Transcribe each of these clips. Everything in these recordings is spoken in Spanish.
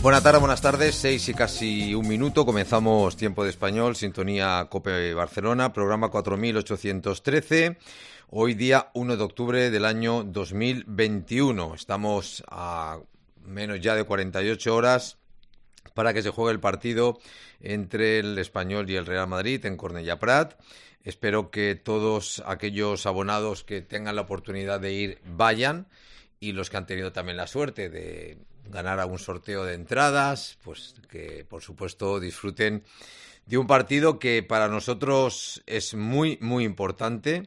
Buenas tardes, buenas tardes, 6 y casi un minuto, comenzamos Tiempo de Español, sintonía COPE Barcelona, programa 4813, hoy día 1 de octubre del año 2021, estamos a menos ya de 48 horas para que se juegue el partido entre el Español y el Real Madrid en Cornellà Prat. Espero que todos aquellos abonados que tengan la oportunidad de ir vayan, y los que han tenido también la suerte de ganar algún sorteo de entradas, pues que por supuesto disfruten de un partido que para nosotros es muy, muy importante,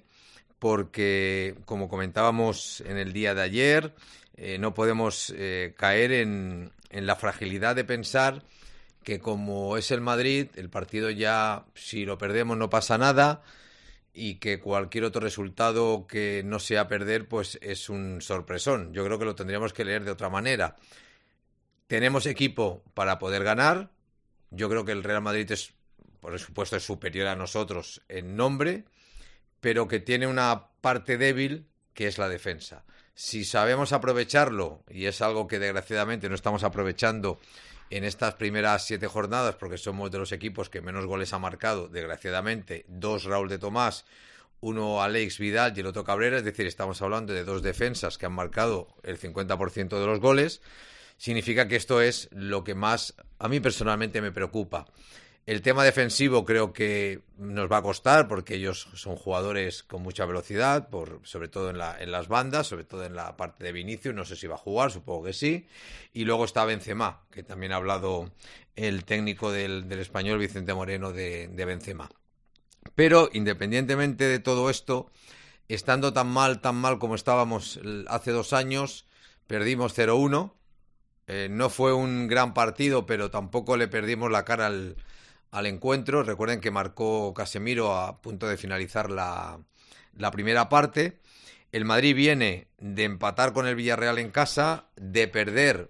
porque como comentábamos en el día de ayer, no podemos caer en la fragilidad de pensar que como es el Madrid, el partido ya, si lo perdemos no pasa nada, y que cualquier otro resultado que no sea perder, pues es un sorpresón. Yo creo que lo tendríamos que leer de otra manera. Tenemos equipo para poder ganar. Yo creo que el Real Madrid es, por supuesto, es superior a nosotros en nombre, pero que tiene una parte débil que es la defensa. Si sabemos aprovecharlo, y es algo que desgraciadamente no estamos aprovechando en estas primeras 7 jornadas, porque somos de los equipos que menos goles ha marcado, desgraciadamente, 2 Raúl de Tomás, 1 Alex Vidal y el otro Cabrera, es decir, estamos hablando de 2 defensas que han marcado el 50% de los goles. Significa que esto es lo que más a mí personalmente me preocupa. El tema defensivo creo que nos va a costar, porque ellos son jugadores con mucha velocidad, sobre todo en las bandas, sobre todo en la parte de Vinicius. No sé si va a jugar, supongo que sí. Y luego está Benzema, que también ha hablado el técnico del Español, Vicente Moreno, de Benzema. Pero independientemente de todo esto, estando tan mal como estábamos hace 2 años, perdimos 0-1. No fue un gran partido, pero tampoco le perdimos la cara al encuentro. Recuerden que marcó Casemiro a punto de finalizar la primera parte. El Madrid viene de empatar con el Villarreal en casa, de perder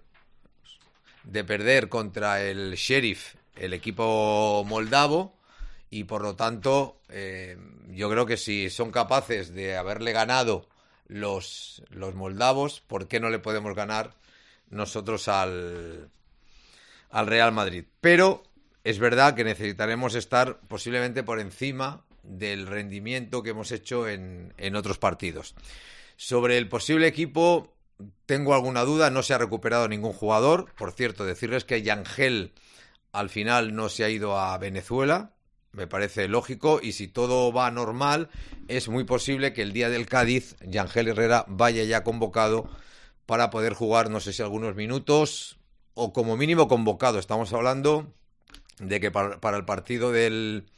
contra el Sheriff, el equipo moldavo, y por lo tanto yo creo que si son capaces de haberle ganado los moldavos, ¿por qué no le podemos ganar nosotros al Real Madrid? Pero es verdad que necesitaremos estar posiblemente por encima del rendimiento que hemos hecho en otros partidos. Sobre el posible equipo tengo alguna duda, no se ha recuperado ningún jugador. Por cierto, decirles que Yangel al final no se ha ido a Venezuela, me parece lógico, y si todo va normal, es muy posible que el día del Cádiz Yangel Herrera vaya ya convocado para poder jugar, no sé si algunos minutos, o como mínimo convocado. Estamos hablando de que para el partido del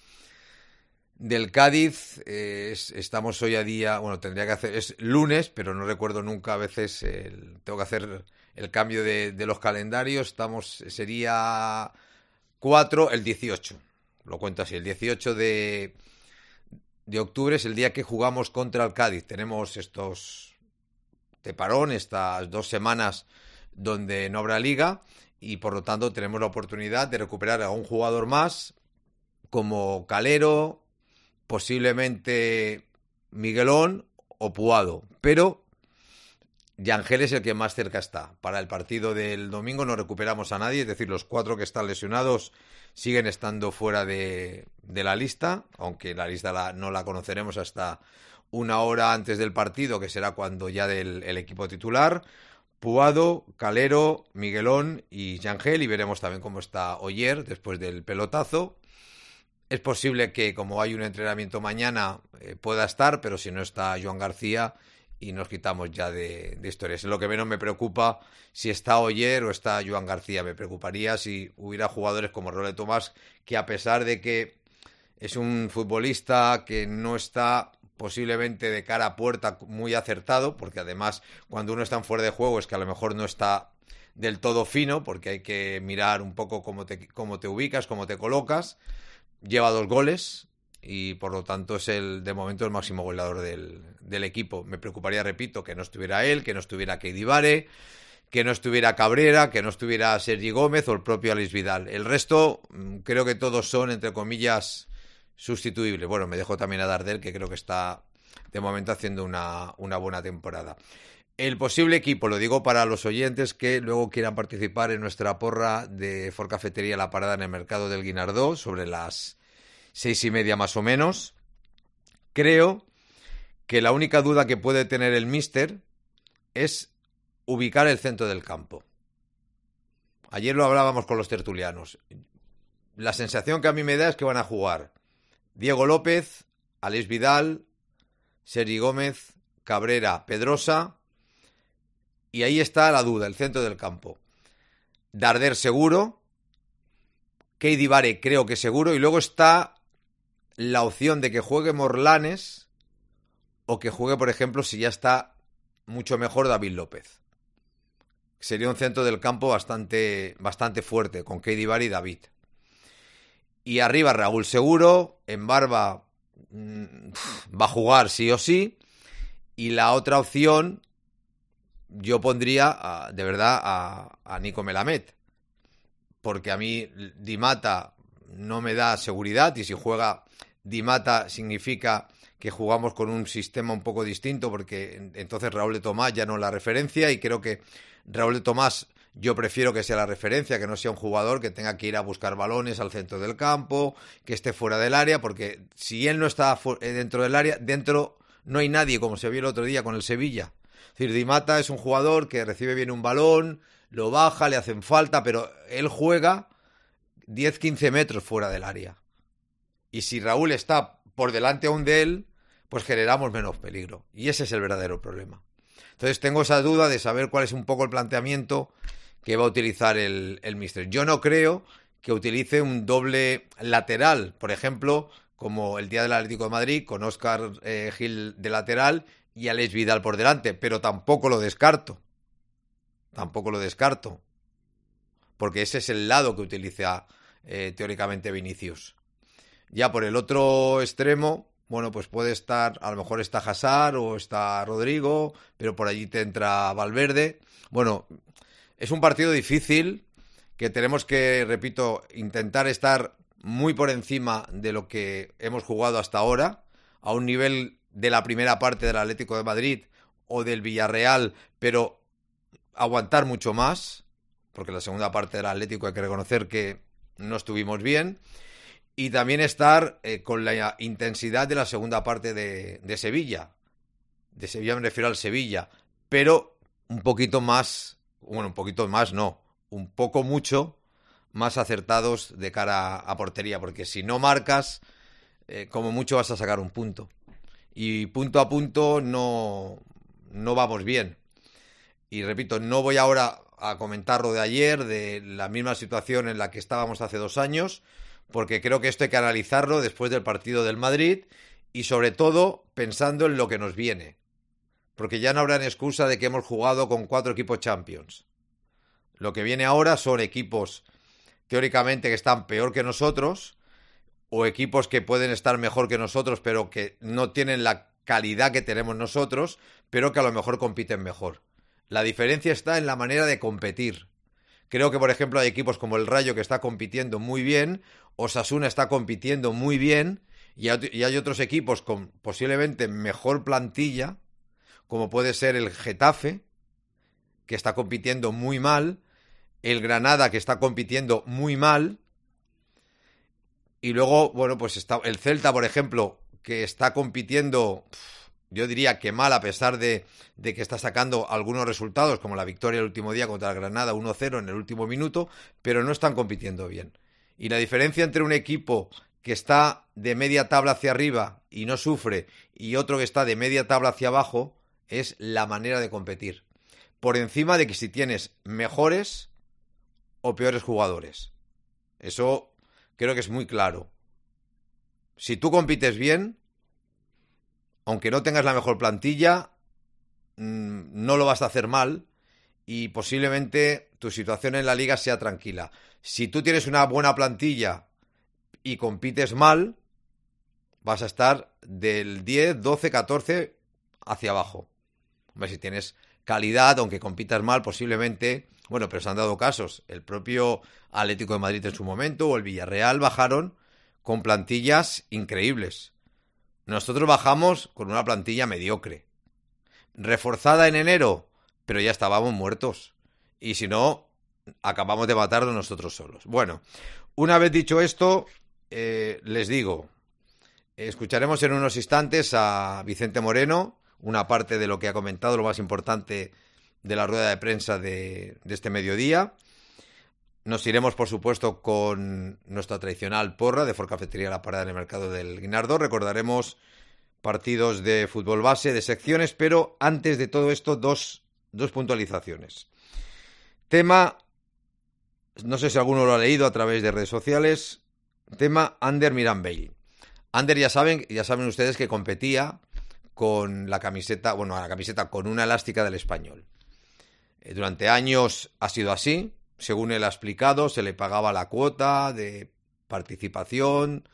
Cádiz estamos hoy a día, bueno, tendría que hacer, es lunes, pero no recuerdo nunca, a veces tengo que hacer el cambio de los calendarios. Sería 4, el 18, lo cuento así, el 18 de octubre es el día que jugamos contra el Cádiz. Tenemos de parón, estas 2 semanas donde no habrá liga, y por lo tanto tenemos la oportunidad de recuperar a un jugador más, como Calero, posiblemente Miguelón o Puado, pero Yangel es el que más cerca está. Para el partido del domingo no recuperamos a nadie, es decir, los 4 que están lesionados siguen estando fuera de la lista, aunque la lista no la conoceremos hasta 1 hora antes del partido, que será cuando ya el equipo titular. Puado, Calero, Miguelón y Yangel, y veremos también cómo está Oyer después del pelotazo. Es posible que, como hay un entrenamiento mañana, pueda estar, pero si no está Joan García, y nos quitamos ya de historias. Es lo que menos me preocupa si está Oyer o está Joan García. Me preocuparía si hubiera jugadores como Raúl de Tomás, que a pesar de que es un futbolista que no está posiblemente de cara a puerta muy acertado, porque además cuando uno está en fuera de juego es que a lo mejor no está del todo fino, porque hay que mirar un poco cómo te ubicas, cómo te colocas. Lleva 2 goles y por lo tanto es de momento el máximo goleador del equipo. Me preocuparía, repito, que no estuviera él, que no estuviera Keidi Vare, que no estuviera Cabrera, que no estuviera Sergi Gómez o el propio Alex Vidal. El resto creo que todos son, entre comillas, sustituible. Bueno, me dejo también a Dardel, que creo que está de momento haciendo una buena temporada. El posible equipo, lo digo para los oyentes que luego quieran participar en nuestra porra de Ford Cafetería La Parada en el Mercado del Guinardó, sobre las 6:30 más o menos. Creo que la única duda que puede tener el míster es ubicar el centro del campo. Ayer lo hablábamos con los tertulianos. La sensación que a mí me da es que van a jugar Diego López, Aleix Vidal, Sergi Gómez, Cabrera, Pedrosa, y ahí está la duda, el centro del campo. Darder seguro, Keidi Vare creo que seguro, y luego está la opción de que juegue Morlanes o que juegue, por ejemplo, si ya está mucho mejor, David López. Sería un centro del campo bastante fuerte, con Keidi Vare y David. Y arriba Raúl seguro, en Barba va a jugar sí o sí. Y la otra opción, yo pondría de verdad a Nico Melamed. Porque a mí Di Mata no me da seguridad, y si juega Di Mata significa que jugamos con un sistema un poco distinto, porque entonces Raúl de Tomás ya no es la referencia, y creo que Raúl de Tomás yo prefiero que sea la referencia, que no sea un jugador que tenga que ir a buscar balones al centro del campo, que esté fuera del área, porque si él no está dentro del área, dentro no hay nadie, como se vio el otro día con el Sevilla. Es decir, Di Mata es un jugador que recibe bien un balón, lo baja, le hacen falta, pero él juega 10-15 metros fuera del área. Y si Raúl está por delante aún de él, pues generamos menos peligro. Y ese es el verdadero problema. Entonces tengo esa duda de saber cuál es un poco el planteamiento que va a utilizar el míster. Yo no creo que utilice un doble lateral, por ejemplo, como el día del Atlético de Madrid, con Óscar Gil de lateral y Aleix Vidal por delante, pero tampoco lo descarto. Porque ese es el lado que utiliza teóricamente Vinicius. Ya por el otro extremo, bueno, pues puede estar, a lo mejor está Hazard o está Rodrigo, pero por allí te entra Valverde. Bueno, es un partido difícil que tenemos que, repito, intentar estar muy por encima de lo que hemos jugado hasta ahora, a un nivel de la primera parte del Atlético de Madrid o del Villarreal, pero aguantar mucho más, porque la segunda parte del Atlético hay que reconocer que no estuvimos bien. Y también estar con la intensidad de la segunda parte de Sevilla. De Sevilla me refiero al Sevilla. Pero un poquito más, bueno, un poquito más no, un poco mucho más acertados de cara a portería. Porque si no marcas, como mucho vas a sacar un punto. Y punto a punto no vamos bien. Y repito, no voy ahora a comentar lo de ayer, de la misma situación en la que estábamos hace 2 años, porque creo que esto hay que analizarlo después del partido del Madrid y sobre todo pensando en lo que nos viene. Porque ya no habrá excusa de que hemos jugado con 4 equipos Champions. Lo que viene ahora son equipos teóricamente que están peor que nosotros, o equipos que pueden estar mejor que nosotros pero que no tienen la calidad que tenemos nosotros, pero que a lo mejor compiten mejor. La diferencia está en la manera de competir. Creo que, por ejemplo, hay equipos como el Rayo que está compitiendo muy bien, Osasuna está compitiendo muy bien, y hay otros equipos con posiblemente mejor plantilla, como puede ser el Getafe, que está compitiendo muy mal, el Granada, que está compitiendo muy mal, y luego, bueno, pues está el Celta, por ejemplo, que está compitiendo, yo diría que mal, a pesar de que está sacando algunos resultados, como la victoria el último día contra el Granada 1-0 en el último minuto, pero no están compitiendo bien. Y la diferencia entre un equipo que está de media tabla hacia arriba y no sufre, y otro que está de media tabla hacia abajo, es la manera de competir. Por encima de que si tienes mejores o peores jugadores. Eso creo que es muy claro. Si tú compites bien, aunque no tengas la mejor plantilla, no lo vas a hacer mal y posiblemente tu situación en la liga sea tranquila. Si tú tienes una buena plantilla y compites mal, vas a estar del 10, 12, 14 hacia abajo. Hombre, si tienes calidad, aunque compitas mal, posiblemente, bueno, pero se han dado casos. El propio Atlético de Madrid en su momento o el Villarreal bajaron con plantillas increíbles. Nosotros bajamos con una plantilla mediocre. ¿Reforzada en enero? pero ya estábamos muertos. Y si no, acabamos de matarnos nosotros solos. Bueno, una vez dicho esto, les digo, escucharemos en unos instantes a Vicente Moreno, una parte de lo que ha comentado, lo más importante de la rueda de prensa de este mediodía. Nos iremos, por supuesto, con nuestra tradicional porra de Ford Cafetería La Parada en el Mercado del Guinardó. Recordaremos partidos de fútbol base, de secciones, pero antes de todo esto, dos puntualizaciones. Tema, no sé si alguno lo ha leído a través de redes sociales, tema Ander Miranvell. Ander, ya saben ustedes que competía con la camiseta con una elástica del Español. Durante años ha sido así. Según él ha explicado, se le pagaba la cuota de participación.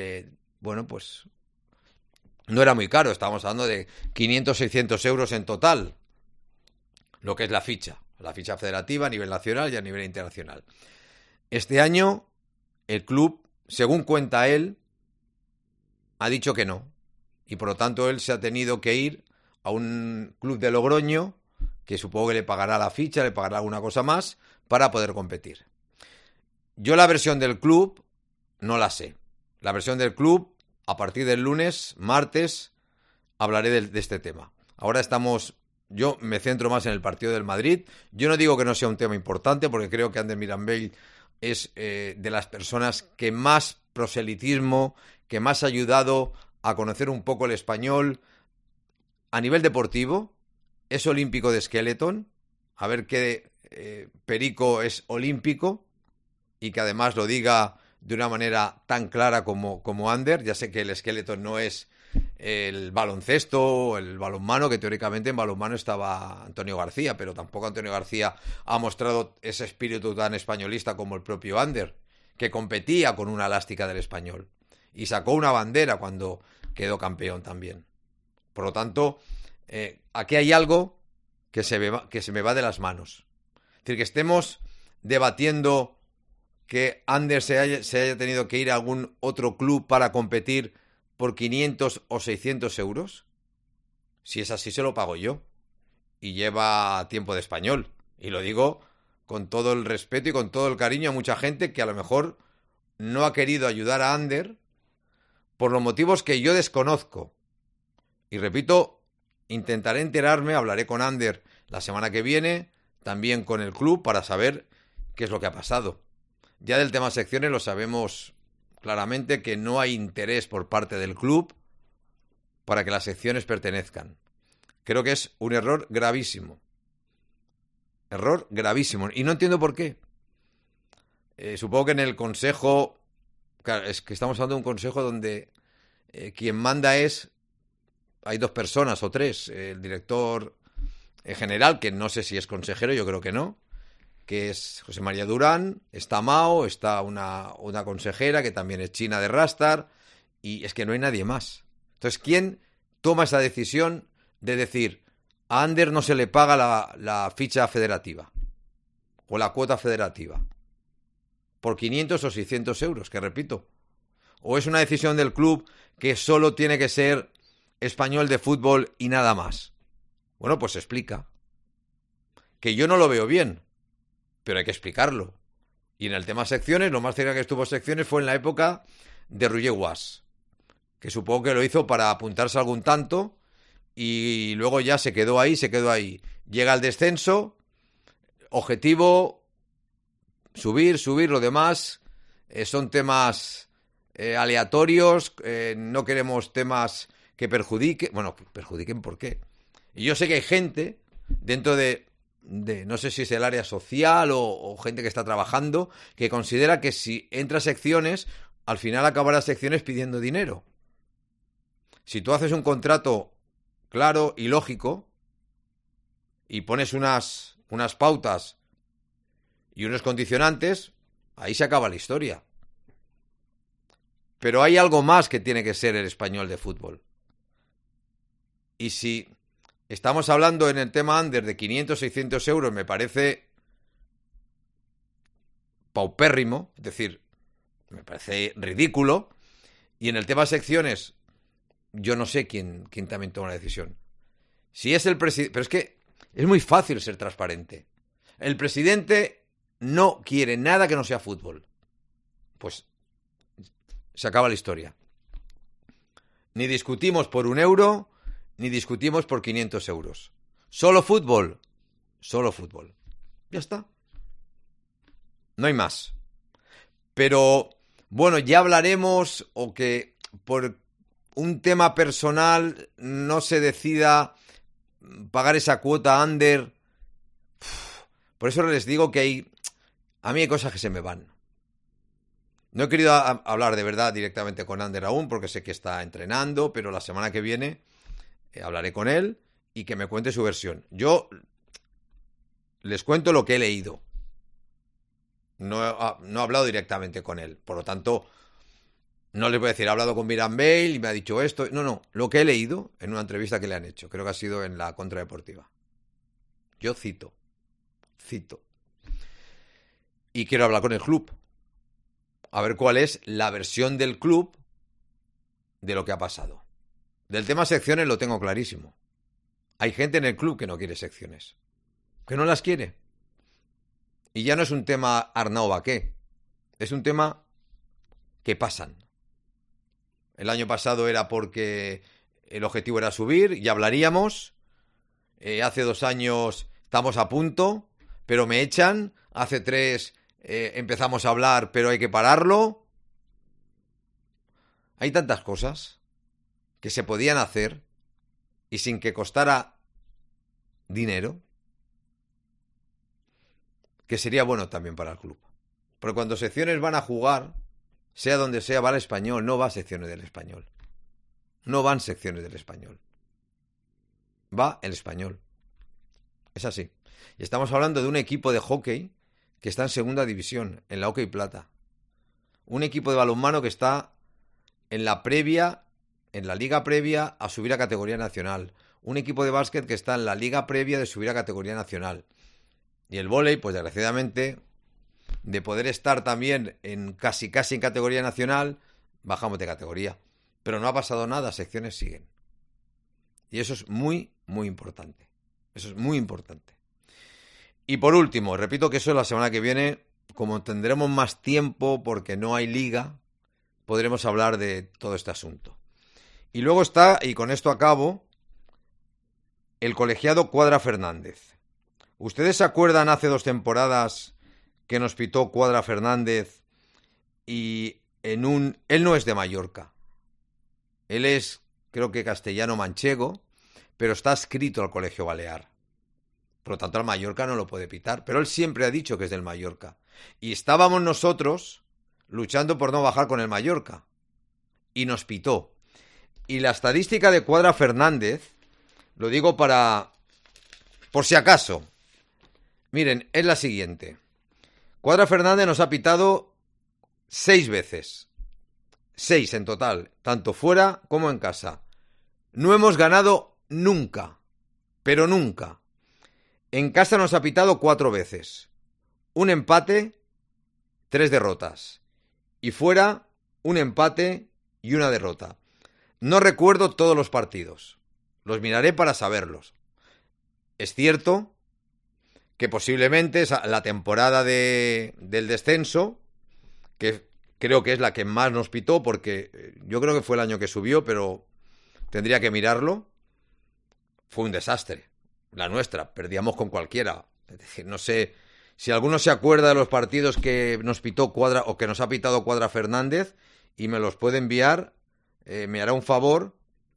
Pues no era muy caro. Estábamos hablando de 500-600 euros en total. Lo que es la ficha federativa a nivel nacional y a nivel internacional. Este año, el club, según cuenta él, ha dicho que no. Y por lo tanto, él se ha tenido que ir a un club de Logroño, que supongo que le pagará la ficha, le pagará alguna cosa más, para poder competir. Yo la versión del club no la sé. La versión del club, a partir del lunes, martes, hablaré de este tema. Ahora yo me centro más en el partido del Madrid. Yo no digo que no sea un tema importante, porque creo que Ander Miranvell es de las personas que más proselitismo, que más ha ayudado a conocer un poco el español a nivel deportivo. Es olímpico de Skeleton. A ver qué perico es olímpico, y que además lo diga de una manera tan clara como Ander. Ya sé que el Skeleton no es el baloncesto o el balonmano, que teóricamente en balonmano estaba Antonio García, pero tampoco Antonio García ha mostrado ese espíritu tan españolista como el propio Ander, que competía con una elástica del Español y sacó una bandera cuando quedó campeón también. Por lo tanto, aquí hay algo que se me va de las manos. Es decir, que estemos debatiendo que Ander se haya tenido que ir a algún otro club para competir por 500 o 600 euros. Si es así, se lo pago yo. Y lleva tiempo de español. Y lo digo con todo el respeto y con todo el cariño a mucha gente que a lo mejor no ha querido ayudar a Ander por los motivos que yo desconozco. Y repito, intentaré enterarme, hablaré con Ander la semana que viene, también con el club, para saber qué es lo que ha pasado. Ya del tema secciones lo sabemos claramente, que no hay interés por parte del club para que las secciones pertenezcan. Creo que es un error gravísimo. Error gravísimo. Y no entiendo por qué. Supongo que en el consejo... Claro, es que estamos hablando de un consejo donde quien manda hay dos personas o tres. El director general, que no sé si es consejero, yo creo que no, que es José María Durán, está Mao, está una consejera que también es China de Rastar, y es que no hay nadie más. Entonces, ¿quién toma esa decisión de decir a Ander no se le paga la ficha federativa o la cuota federativa por 500 o 600 euros, que repito? ¿O es una decisión del club que solo tiene que ser español de fútbol y nada más? Bueno, pues se explica. Que yo no lo veo bien, pero hay que explicarlo. Y en el tema secciones, lo más cerca que estuvo secciones fue en la época de Roger Guas, que supongo que lo hizo para apuntarse a algún tanto, y luego ya se quedó ahí. Llega el descenso, objetivo, subir, lo demás son temas aleatorios, no queremos temas que perjudiquen. Bueno, perjudiquen, ¿por qué? Y yo sé que hay gente dentro de no sé si es el área social o gente que está trabajando, que considera que si entra a secciones, al final acabará secciones pidiendo dinero. Si tú haces un contrato claro y lógico y pones unas pautas y unos condicionantes, ahí se acaba la historia. Pero hay algo más que tiene que ser el español de fútbol. Y si estamos hablando en el tema Ander de 500, 600 euros, me parece paupérrimo, es decir, me parece ridículo. Y en el tema secciones, yo no sé quién también toma la decisión. Si es el presidente... Pero es que Es muy fácil ser transparente. El presidente no quiere nada que no sea fútbol. Pues se acaba la historia. Ni discutimos por 1 euro, ni discutimos por 500 euros. Solo fútbol. Solo fútbol. Ya está. No hay más. Pero, bueno, ya hablaremos o que por un tema personal no se decida pagar esa cuota under. Por eso les digo que a mí hay cosas que se me van. No he querido hablar de verdad directamente con Ander aún porque sé que está entrenando, pero la semana que viene hablaré con él y que me cuente su versión. Yo les cuento lo que he leído. No he hablado directamente con él. Por lo tanto, no les voy a decir, he hablado con Miran Bale y me ha dicho esto. No, lo que he leído en una entrevista que le han hecho. Creo que ha sido en la Contradeportiva. Yo cito. Y quiero hablar con el club. A ver cuál es la versión del club de lo que ha pasado. Del tema secciones lo tengo clarísimo. Hay gente en el club que no quiere secciones. Que no las quiere. Y ya no es un tema Arnau Baqué. Es un tema que pasan. El año pasado era porque el objetivo era subir, ya hablaríamos. Hace 2 años estamos a punto, pero me echan. Hace 3 empezamos a hablar, pero hay que pararlo. Hay tantas cosas que se podían hacer y sin que costara dinero, que sería bueno también para el club. Porque cuando secciones van a jugar, sea donde sea, va el Español, no va a secciones del Español. No van secciones del Español. Va el Español. Es así. Y estamos hablando de un equipo de hockey que está en segunda división, en la Hockey Plata. Un equipo de balonmano que está en la liga previa a subir a categoría nacional. Un equipo de básquet que está en la liga previa de subir a categoría nacional. Y el vóley, pues desgraciadamente, de poder estar también en casi en categoría nacional, bajamos de categoría. Pero no ha pasado nada, secciones siguen. Y eso es muy, muy importante. Eso es muy importante. Y por último, repito que eso la semana que viene, como tendremos más tiempo porque no hay liga, podremos hablar de todo este asunto. Y luego está, y con esto acabo, el colegiado Cuadra Fernández. ¿Ustedes se acuerdan hace 2 temporadas que nos pitó Cuadra Fernández y él no es de Mallorca? Él es, creo que castellano manchego, pero está adscrito al Colegio Balear. Por lo tanto, al Mallorca no lo puede pitar. Pero él siempre ha dicho que es del Mallorca. Y estábamos nosotros luchando por no bajar con el Mallorca. Y nos pitó. Y la estadística de Cuadra Fernández, lo digo por si acaso. Miren, es la siguiente. Cuadra Fernández nos ha pitado 6 veces. 6 en total, tanto fuera como en casa. No hemos ganado nunca. Pero nunca. En casa nos ha pitado 4 veces. Un empate, 3 derrotas. Y fuera, un empate y una derrota. No recuerdo todos los partidos. Los miraré para saberlos. Es cierto que posiblemente la temporada del descenso, que creo que es la que más nos pitó, porque yo creo que fue el año que subió, pero tendría que mirarlo, fue un desastre. La nuestra, perdíamos con cualquiera. Es decir, no sé si alguno se acuerda de los partidos que nos pitó Cuadra o que nos ha pitado Cuadra Fernández y me los puede enviar, me hará un favor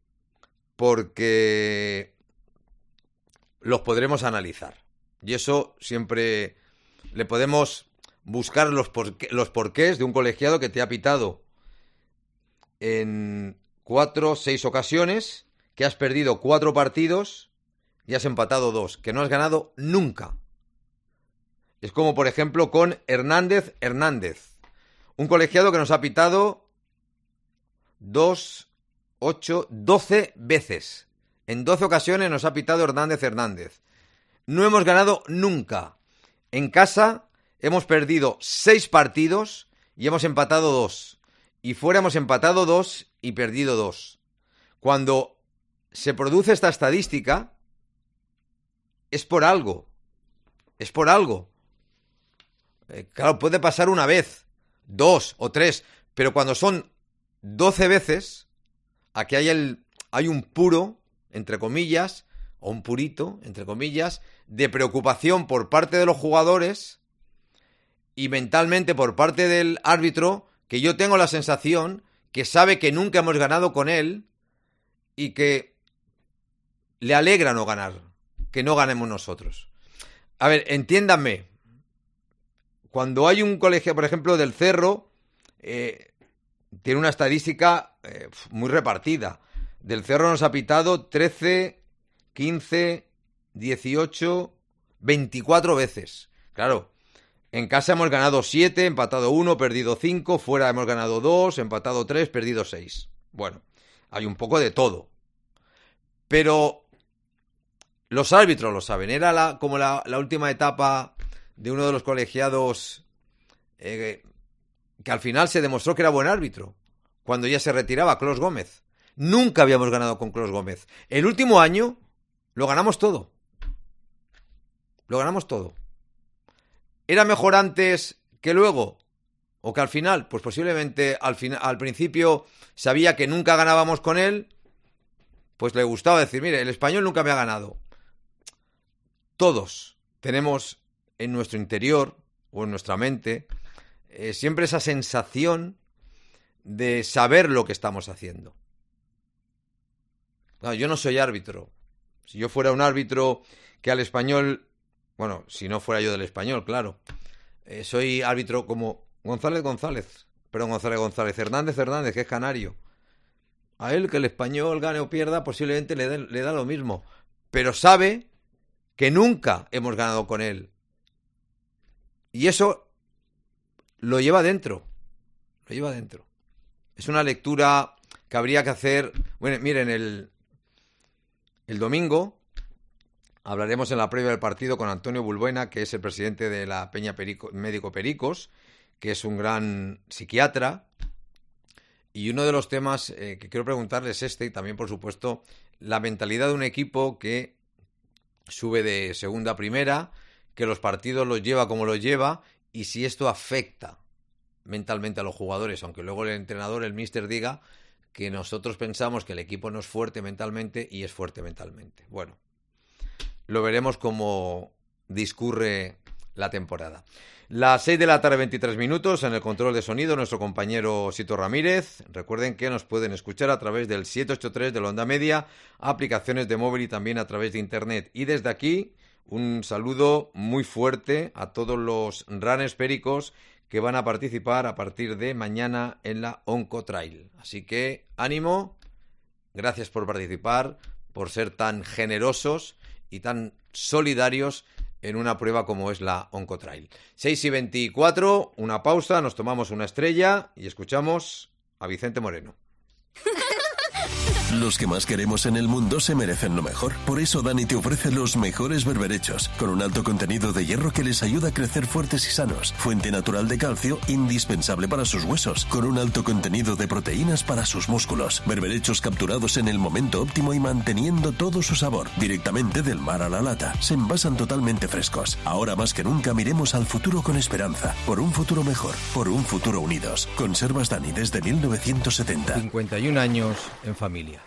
porque los podremos analizar. Y eso siempre le podemos buscar los porqués de un colegiado que te ha pitado en 4 o 6 ocasiones, que has perdido 4 partidos y has empatado 2, que no has ganado nunca. Es como, por ejemplo, con Hernández, un colegiado que nos ha pitado 2, 8, 12 veces. En 12 ocasiones nos ha pitado Hernández. No hemos ganado nunca. En casa hemos perdido 6 partidos y hemos empatado 2. Y fuera hemos empatado 2 y perdido 2. Cuando se produce esta estadística, es por algo. Es por algo. Claro, puede pasar una vez, 2 o 3, pero cuando son 12 veces, aquí hay un puro, entre comillas, o un purito, entre comillas, de preocupación por parte de los jugadores y mentalmente por parte del árbitro, que yo tengo la sensación que sabe que nunca hemos ganado con él y que le alegra no ganar, que no ganemos nosotros. A ver, entiéndanme, cuando hay un colegio, por ejemplo, del Cerro, tiene una estadística muy repartida. Del Cerro nos ha pitado 13, 15, 18, 24 veces. Claro, en casa hemos ganado 7, empatado 1, perdido 5, fuera hemos ganado 2, empatado 3, perdido 6. Bueno, hay un poco de todo. Pero los árbitros lo saben. Era como la última etapa de uno de los colegiados que al final se demostró que era buen árbitro, cuando ya se retiraba, Clos Gómez. Nunca habíamos ganado con Clos Gómez. El último año lo ganamos todo. Lo ganamos todo. ¿Era mejor antes que luego? ¿O que al final? Pues posiblemente al principio sabía que nunca ganábamos con él, pues le gustaba decir, mire, el Español nunca me ha ganado. Todos tenemos en nuestro interior o en nuestra mente siempre esa sensación de saber lo que estamos haciendo. No, yo no soy árbitro. Si yo fuera un árbitro que al Español, bueno, si no fuera yo del Español, claro, soy árbitro como González, Hernández, que es canario. A él que el Español gane o pierda posiblemente le da lo mismo, pero sabe que nunca hemos ganado con él. Y eso lo lleva dentro. Lo lleva dentro. Es una lectura que habría que hacer. Bueno, miren, el domingo hablaremos en la previa del partido con Antonio Bulbuena, que es el presidente de la Peña Médico Pericos, que es un gran psiquiatra. Y uno de los temas que quiero preguntarles es y también, por supuesto, la mentalidad de un equipo que sube de segunda a primera, que los partidos los lleva como los lleva, y si esto afecta mentalmente a los jugadores, aunque luego el entrenador, el míster, diga que nosotros pensamos que el equipo no es fuerte mentalmente y es fuerte mentalmente. Bueno, lo veremos cómo discurre la temporada. Las 6 de la tarde, 23 minutos, en el control de sonido, nuestro compañero Sito Ramírez. Recuerden que nos pueden escuchar a través del 783 de la Onda Media, aplicaciones de móvil y también a través de internet. Y desde aquí, un saludo muy fuerte a todos los runners pericos que van a participar a partir de mañana en la Oncotrail. Así que, ánimo, gracias por participar, por ser tan generosos y tan solidarios en una prueba como es la Oncotrail. 6:24, una pausa, nos tomamos una estrella y escuchamos a Vicente Moreno. Los que más queremos en el mundo se merecen lo mejor. Por eso Dani te ofrece los mejores berberechos, con un alto contenido de hierro que les ayuda a crecer fuertes y sanos. Fuente natural de calcio, indispensable para sus huesos, con un alto contenido de proteínas para sus músculos. Berberechos capturados en el momento óptimo y manteniendo todo su sabor. Directamente del mar a la lata. Se envasan totalmente frescos. Ahora más que nunca miremos al futuro con esperanza. Por un futuro mejor. Por un futuro unidos. Conservas Dani desde 1970. 51 años en familia.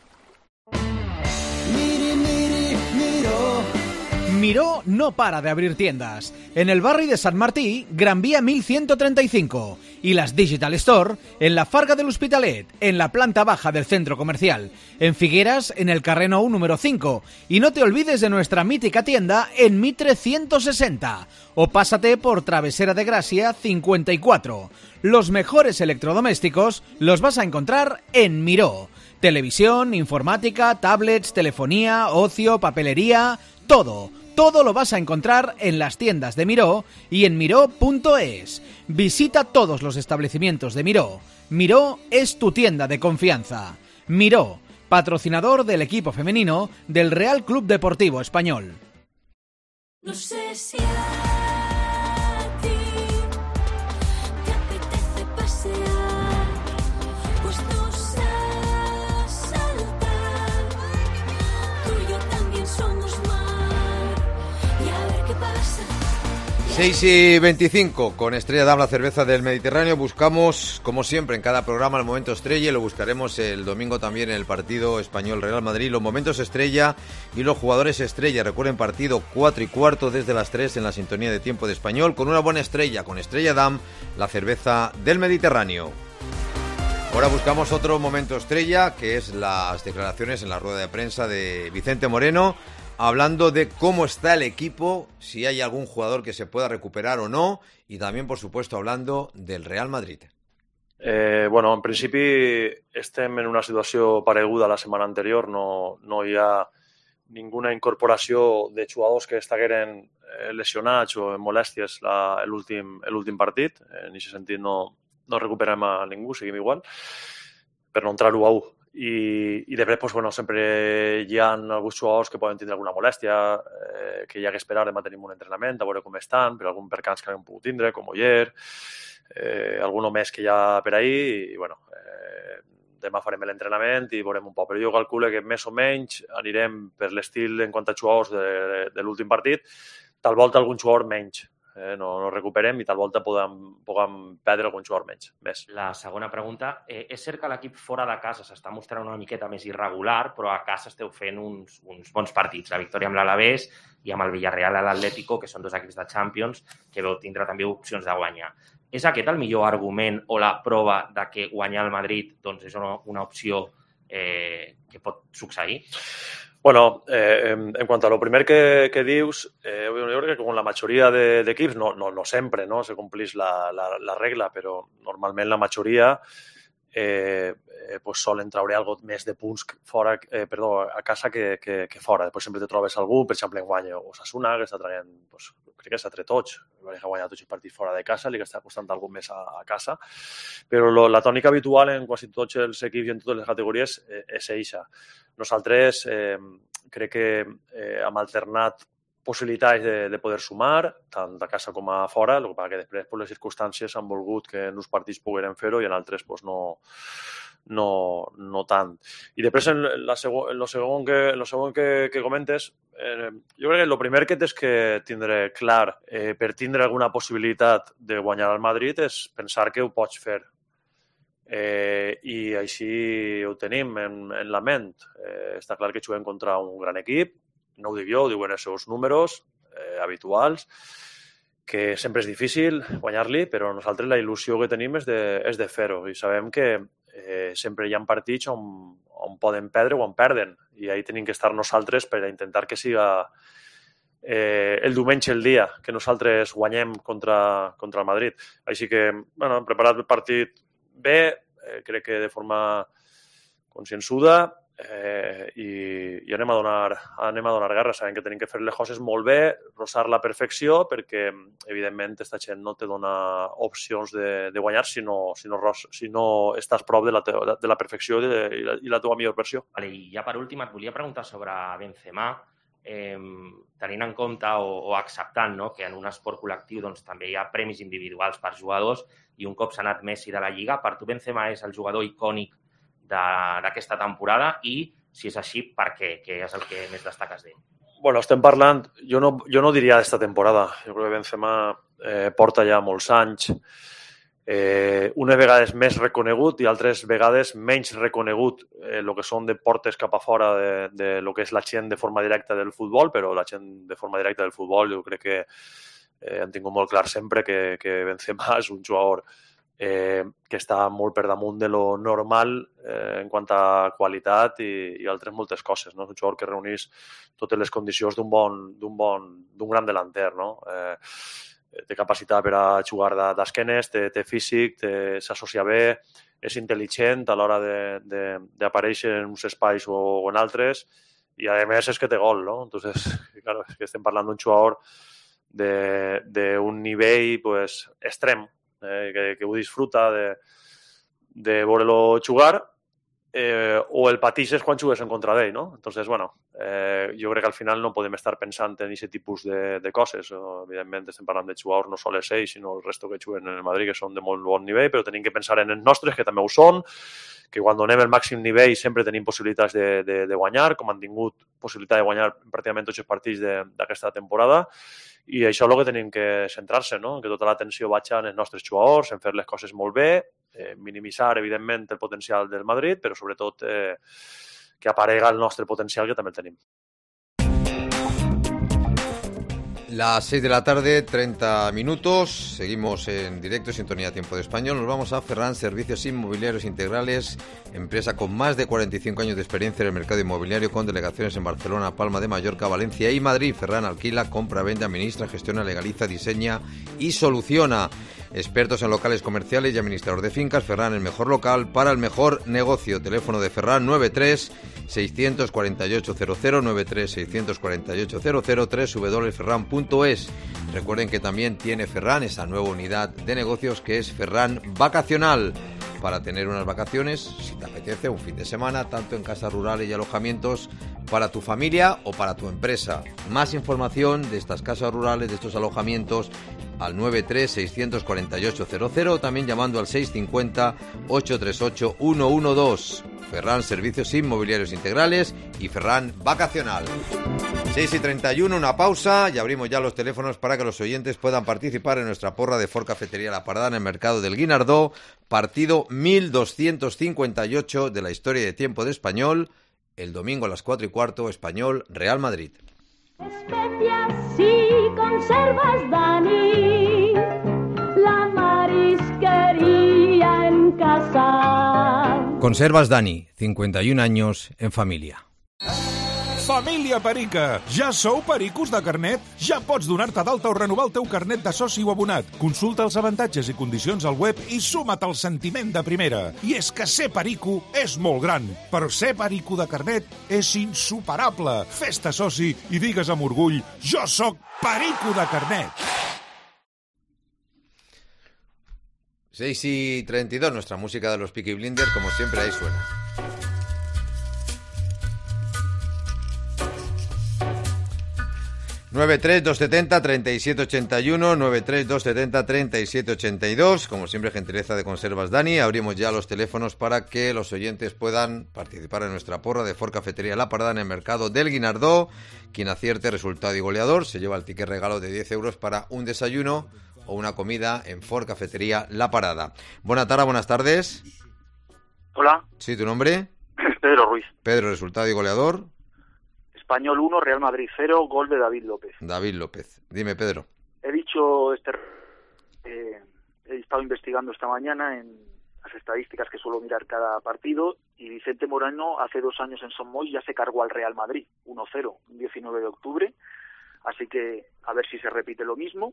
Miró no para de abrir tiendas. En el barri de Sant Martí, Gran Vía 1135. Y las Digital Store en la Farga de l'Hospitalet, en la planta baja del centro comercial. En Figueras, en el carrer Nou número 5. Y no te olvides de nuestra mítica tienda en Mitre 160. O pásate por Travesera de Gracia 54. Los mejores electrodomésticos los vas a encontrar en Miró. Televisión, informática, tablets, telefonía, ocio, papelería, todo. Todo lo vas a encontrar en las tiendas de Miró y en miró.es. Visita todos los establecimientos de Miró. Miró es tu tienda de confianza. Miró, patrocinador del equipo femenino del Real Club Deportivo Español. No sé si a ti te apetece pasear, pues nos a saltar. Tú y yo también somos mar. 6:25, con Estrella Damm, la cerveza del Mediterráneo. Buscamos, como siempre, en cada programa el momento estrella, y lo buscaremos el domingo también en el partido Español-Real Madrid. Los momentos estrella y los jugadores estrella. Recuerden, partido 4:15 desde las 3 en la sintonía de Tiempo de Español, con una buena estrella, con Estrella Damm, la cerveza del Mediterráneo. Ahora buscamos otro momento estrella, que es las declaraciones en la rueda de prensa de Vicente Moreno, hablando de cómo está el equipo, si hay algún jugador que se pueda recuperar o no, y también, por supuesto, hablando del Real Madrid. Bueno, en principi estem en una situació pareguda a la setmana anterior, no hi ha ninguna incorporació de jugadors que estagueren lesionats o en molèsties l'últim partit. En aquest sentit no recuperem a ningú, seguim igual, per no entrar 1-1. I després, pues, bueno, sempre hi ha alguns jugadors que poden tindre alguna molèstia, que hi ha que esperar de mantenir un entrenament, a veure com estan, per algun percans que han pogut tindre, com Oyer, algun més que hi ha per ahir, i bueno, demà farem l'entrenament i veurem un poc. Però jo calculo que més o menys anirem per l'estil en quant a jugadors de l'últim partit, tal volta algun jugador menys. No recuperem i tal volta puguem perdre algun jugador més. La segona pregunta, és cert que l'equip fora de casa s'està mostrant una miqueta més irregular, però a casa esteu fent uns bons partits. La victòria amb l'Alavés i amb el Villarreal a l'Atlético, que són dos equips de Champions, que veu tindre també opcions de guanyar. És aquest el millor argument o la prova de que guanyar el Madrid doncs, és una opció que pot succeir? Bueno, en quant a lo primer que dius, jo crec que con la majoria d'equips, no sempre no se complís la regla, però normalment la majoria pues solen traure algo més de punts a casa que fora. Després sempre te trobes algú, per exemple, en guany Osasuna, que està traient, pues, crec que està tret tots, ha guanyat tots els partits fora de casa, li està costant algú més a casa, però la tònica habitual en quasi tots els equips i en totes les categories és eixa. Nosaltres crec que hem alternat possibilitats de poder sumar, tant a casa com a fora, el que passa que després les circumstàncies han volgut que en uns partits poguérem fer-ho i en altres no tant. I després, en lo segon que comentes, jo crec que el primer que tens que tindre clar per tindre alguna possibilitat de guanyar al Madrid és pensar que ho pots fer. I així ho tenim en la ment. Està clar que juguem contra un gran equip, no ho dic jo, ho diuen els seus números habituals, que sempre és difícil guanyar-li, però nosaltres la il·lusió que tenim és de fer-ho i sabem que sempre hi ha partits on poden perdre o on perden i ahí tenim que estar nosaltres per intentar que siga el diumenge el dia que nosaltres guanyem contra el Madrid. Així que, bueno, hem preparat el partit bé, crec que de forma concienzuda, i anem a donar guerra. Sabem que tenim que fer les coses molt bé, rosar la perfecció, perquè evidentment aquesta gent no te dona opcions de guanyar si no estàs prop de la perfecció i la teva millor versió. I ja per últim et volia preguntar sobre Benzema, tenint en compte o acceptant, no, que en un esport col·lectiu doncs, també hi ha premis individuals per jugadors i un cop s'ha anat Messi de la Lliga, per tu Benzema és el jugador icònic d'aquesta temporada i, si és així, per què? Què és el que més destaques d'ell? Bueno, estem parlant, jo no diria d'esta temporada. Jo crec que Benzema porta ja molts anys, unes vegades més reconegut i altres vegades menys reconegut el que són de portes cap a fora de lo que és la gent de forma directa del futbol, però la gent de forma directa del futbol jo crec que han tingut molt clar sempre que Benzema és un jugador que està molt per damunt de lo normal en quant a qualitat i altres moltes coses. No? És un jugador que reuneix totes les condicions d'un gran delanter. No? Té capacitat per a jugar d'esquenes, té físic, s'associa bé, és intel·ligent a l'hora d'aparèixer en uns espais o en altres i, a més, és que té gol. No? Entonces, claro, és que estem parlant d'un jugador d'un nivell pues, extrem, que ho disfruta de veure-lo jugar o el patixes quan jugues en contra d'ell, no? Entonces, bueno, jo crec que al final no podem estar pensant en aquest tipus de coses. Evidentment, estem parlant de jugadors no sols ells, sinó el resto que juguen en el Madrid, que són de molt bon nivell, però tenim que pensar en els nostres, que també ho són, que quan donem el màxim nivell sempre tenim possibilitats de guanyar, com han tingut possibilitat de guanyar pràcticament tots els partits d'aquesta temporada, i això és el que tenim que centrar-se, no? Que tota l'atenció vagi en els nostres jugadors, en fer les coses molt bé, minimitzar, evidentment, el potencial del Madrid, però sobretot que aparega el nostre potencial, que també el tenim. Las 6 de la tarde, 30 minutos. Seguimos en directo, sintonía Tiempo de Español. Nos vamos a Ferran Servicios Inmobiliarios Integrales, empresa con más de 45 años de experiencia en el mercado inmobiliario, con delegaciones en Barcelona, Palma de Mallorca, Valencia y Madrid. Ferran alquila, compra, vende, administra, gestiona, legaliza, diseña y soluciona. Expertos en locales comerciales y administrador de fincas. Ferran, el mejor local para el mejor negocio. Teléfono de Ferran 93 648 00, 93 648 00, www.ferran.es. Recuerden que también tiene Ferran esa nueva unidad de negocios que es Ferran Vacacional, para tener unas vacaciones, si te apetece, un fin de semana, tanto en casas rurales y alojamientos para tu familia o para tu empresa. Más información de estas casas rurales, de estos alojamientos, al 93 648 00, también llamando al 650 838 112. Ferran Servicios Inmobiliarios Integrales y Ferran Vacacional. 6:31, una pausa y abrimos ya los teléfonos para que los oyentes puedan participar en nuestra porra de Ford Cafetería La Parada en el mercado del Guinardó, partido 1258 de la historia de Tiempo de Español, el domingo a las 4:15, Español Real Madrid. Especias y conservas, Dani, la marisquería en casa. Conservas Dani, 51 años en familia. Família Perica! Ja sou pericos de carnet? Ja pots donar-te d'alta o renovar el teu carnet de soci o abonat. Consulta els avantatges i condicions al web i suma't al sentiment de primera. I és que ser perico és molt gran, però ser perico de carnet és insuperable. Fes-te soci i digues amb orgull: jo sóc perico de carnet! 6:32, nuestra música de los Peaky Blinders, como siempre, ahí suena. (93270-3781), 93270-3782. Como siempre, gentileza de Conservas Dani. Abrimos ya los teléfonos para que los oyentes puedan participar en nuestra porra de Ford Cafetería La Parada en el mercado del Guinardó. Quien acierte resultado y goleador se lleva el ticket regalo de 10 euros para un desayuno o una comida en Ford Cafetería La Parada. Buenas tardes. Hola. Sí, ¿tu nombre? Pedro Ruiz. Pedro, resultado y goleador. Español 1, Real Madrid 0, gol de David López. David López. Dime, Pedro. He dicho, he estado investigando esta mañana en las estadísticas que suelo mirar cada partido, y Vicente Moreno hace 2 años en Son Moix ya se cargó al Real Madrid 1-0, un 19 de octubre, así que a ver si se repite lo mismo,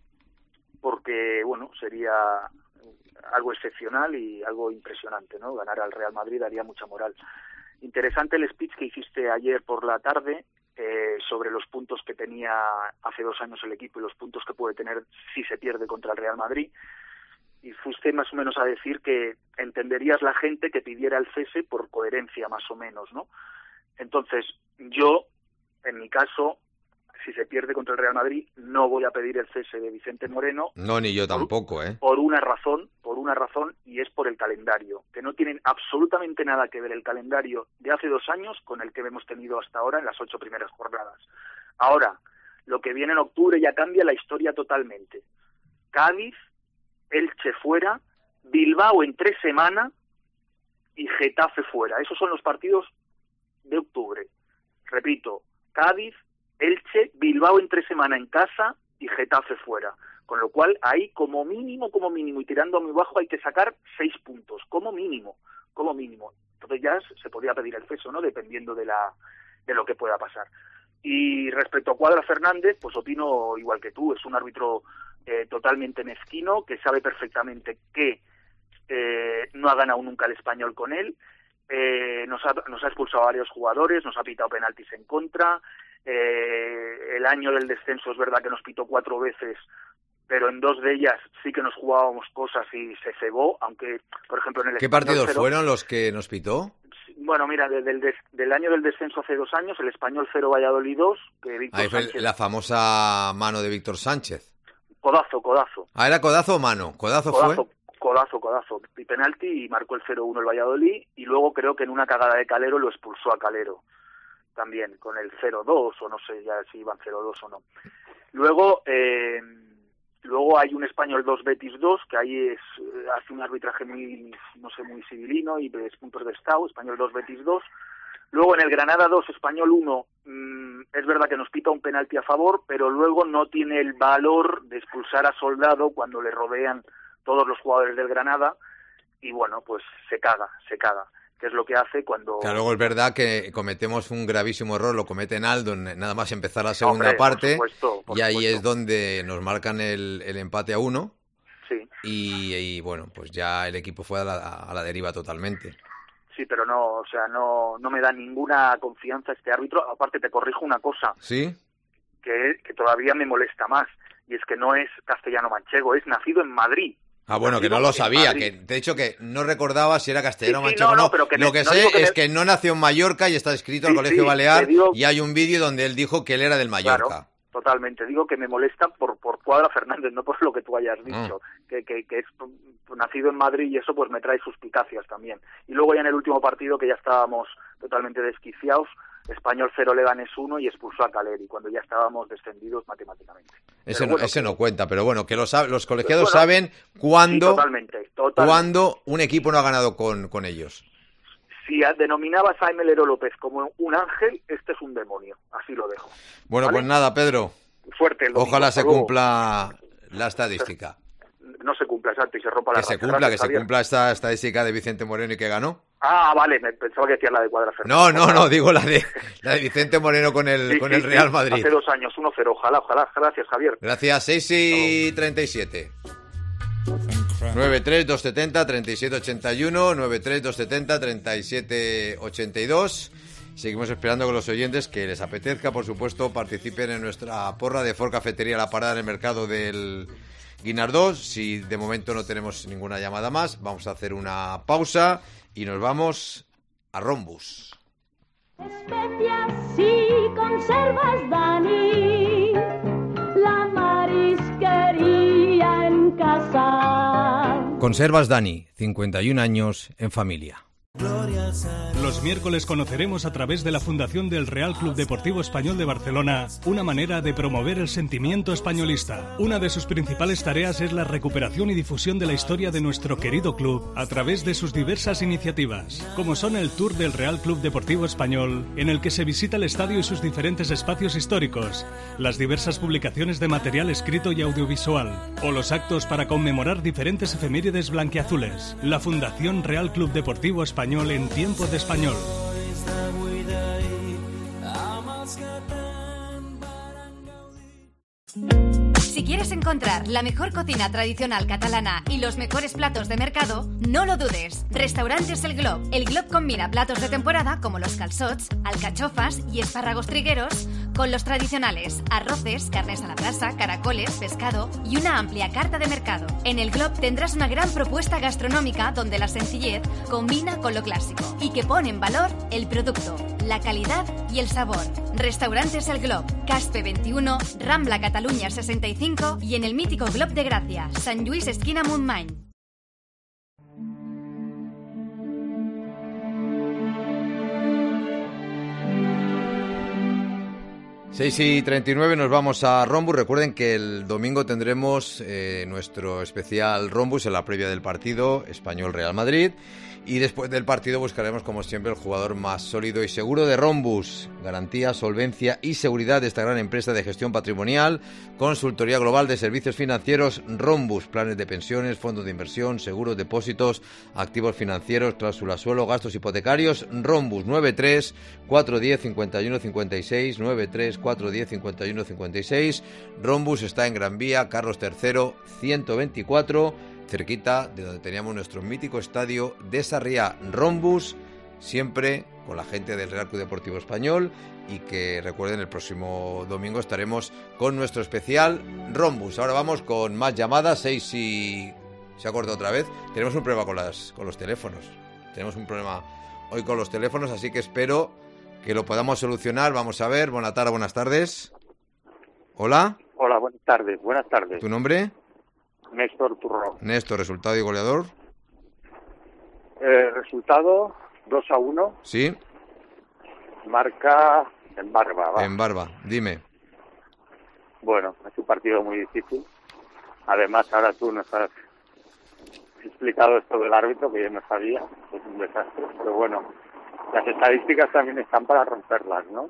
porque bueno, sería algo excepcional y algo impresionante, ¿no? Ganar al Real Madrid daría mucha moral. Interesante el speech que hiciste ayer por la tarde sobre los puntos que tenía hace 2 años el equipo y los puntos que puede tener si se pierde contra el Real Madrid. Y fuiste más o menos a decir que entenderías la gente que pidiera el cese por coherencia, más o menos, ¿no? Entonces, yo, en mi caso, si se pierde contra el Real Madrid, no voy a pedir el cese de Vicente Moreno. No, ni yo tampoco, ¿eh? Por una razón, y es por el calendario, que no tienen absolutamente nada que ver el calendario de hace 2 años con el que hemos tenido hasta ahora en las 8 primeras jornadas. Ahora, lo que viene en octubre ya cambia la historia totalmente. Cádiz, Elche fuera, Bilbao en 3 semanas y Getafe fuera. Esos son los partidos de octubre. Repito, Cádiz, Elche, Bilbao en 3 semanas en casa y Getafe fuera. Con lo cual, ahí como mínimo, y tirando a muy bajo, hay que sacar 6 puntos, como mínimo. Entonces ya se podría pedir el cese, ¿no? Dependiendo de lo que pueda pasar. Y respecto a Cuadra Fernández, pues opino igual que tú, es un árbitro totalmente mezquino, que sabe perfectamente que no ha ganado nunca el Español con él, nos ha expulsado a varios jugadores, nos ha pitado penaltis en contra. El año del descenso es verdad que nos pitó 4 veces, pero en 2 de ellas sí que nos jugábamos cosas y se cebó, aunque, por ejemplo, en el... ¿Qué partidos fueron los que nos pitó? Bueno, mira, del año del descenso hace 2 años, el Español 0, Valladolid 2, que Víctor Ahí fue Sánchez... la famosa mano de Víctor Sánchez. Codazo. Ah, ¿era codazo o mano? ¿Codazo fue? Codazo. Y penalti, y marcó el 0-1 el Valladolid, y luego creo que en una cagada de Calero lo expulsó a Calero también, con el 0-2, o no sé ya si iban 0-2 o no. Luego hay un Español 2, Betis 2, que ahí hace un arbitraje muy civilino y de puntos de estado, Español 2, Betis 2. Luego en el Granada 2, Español 1, es verdad que nos pita un penalti a favor, pero luego no tiene el valor de expulsar a Soldado cuando le rodean todos los jugadores del Granada, y bueno, pues se caga, que es lo que hace cuando... Claro, luego es verdad que cometemos un gravísimo error, lo comete Naldo, nada más empezar la segunda parte, por supuesto. Ahí es donde nos marcan el empate a 1, sí. Y bueno, pues ya el equipo fue a la deriva totalmente. Sí, pero no me da ninguna confianza este árbitro. Aparte, te corrijo una cosa. ¿Sí? Que todavía me molesta más, y es que no es castellano-manchego, es nacido en Madrid. Ah, bueno, que no lo sabía, que de hecho que no recordaba si era castellano o manchego o no. Pero lo que sé es que no nació en Mallorca y está escrito en el Colegio Balear, y hay un vídeo donde él dijo que él era del Mallorca. Claro, totalmente. Digo que me molesta por Cuadra Fernández, no por lo que tú hayas dicho, que es nacido en Madrid, y eso pues me trae suspicacias también. Y luego ya en el último partido, que ya estábamos totalmente desquiciados, Español 0, Leganés 1, y expulsó a Caleri cuando ya estábamos descendidos matemáticamente. Ese no cuenta, pero bueno, que los colegiados saben cuándo, sí, totalmente. Cuando un equipo no ha ganado con ellos. Si denominabas a Melero López como un ángel, este es un demonio, así lo dejo. Bueno, ¿vale? Pues nada, Pedro. Fuerte el domingo. Ojalá se cumpla la estadística. No se cumpla, exacto, y se rompa la racha. Que se cumpla esta estadística de Vicente Moreno y que ganó. Ah, vale, me pensaba que decías la de Cuadra Fernández. No, digo la de Vicente Moreno con el Real Madrid. Hace 2 años, 1-0, ojalá. Gracias, Javier. Gracias, 6:37. 93-270-3781, 93-270-3782. Seguimos esperando con los oyentes que les apetezca, por supuesto, participen en nuestra porra de Ford Cafetería La Parada en el mercado del Guinardós. Si de momento no tenemos ninguna llamada más, vamos a hacer una pausa y nos vamos a Rombus. Especias y conservas, Dani, la marisquería en casa. Conservas Dani, 51 años en familia. Los miércoles conoceremos a través de la Fundación del Real Club Deportivo Español de Barcelona una manera de promover el sentimiento españolista. Una de sus principales tareas es la recuperación y difusión de la historia de nuestro querido club a través de sus diversas iniciativas, como son el Tour del Real Club Deportivo Español, en el que se visita el estadio y sus diferentes espacios históricos, las diversas publicaciones de material escrito y audiovisual, o los actos para conmemorar diferentes efemérides blanquiazules. La Fundación Real Club Deportivo Español en tiempo de español. Si quieres encontrar la mejor cocina tradicional catalana y los mejores platos de mercado, no lo dudes. Restaurantes El Glob. El Glob combina platos de temporada como los calçots, alcachofas y espárragos trigueros con los tradicionales arroces, carnes a la brasa, caracoles, pescado y una amplia carta de mercado. En El Glob tendrás una gran propuesta gastronómica donde la sencillez combina con lo clásico y que pone en valor el producto, la calidad y el sabor. Restaurantes El Glob, Caspe 21, Rambla Cataluña 65 y en el mítico Glob de Gracia, Sant Lluís esquina Montmany. Seis y 39 nos vamos a Rombus. Recuerden que el domingo tendremos nuestro especial Rombus en la previa del partido Español-Real Madrid. Y después del partido buscaremos, como siempre, el jugador más sólido y seguro de Rombus. Garantía, solvencia y seguridad de esta gran empresa de gestión patrimonial. Consultoría global de servicios financieros Rombus. Planes de pensiones, fondos de inversión, seguros, depósitos, activos financieros, cláusula suelo, gastos hipotecarios. Rombus 93 410 51 56 93 410 51 56. Rombus está en Gran Vía, Carlos III 124. Cerquita de donde teníamos nuestro mítico estadio de Sarriá. Rombus, siempre con la gente del Real Club Deportivo Español, y que recuerden, el próximo domingo estaremos con nuestro especial Rombus. Ahora vamos con más llamadas. 6 y... se ha cortado otra vez. Tenemos un problema con los teléfonos. Tenemos un problema hoy con los teléfonos, así que espero que lo podamos solucionar. Vamos a ver, buenas tardes. Hola. Hola, buenas tardes. Buenas tardes. ¿Tu nombre? Néstor Turró. Néstor, resultado y goleador. Resultado 2-1. Sí. Marca en Barba. ¿va? En Barba, dime. Bueno, es un partido muy difícil. Además, ahora tú nos has explicado esto del árbitro, que yo no sabía. Es un desastre. Pero bueno, las estadísticas también están para romperlas, ¿no?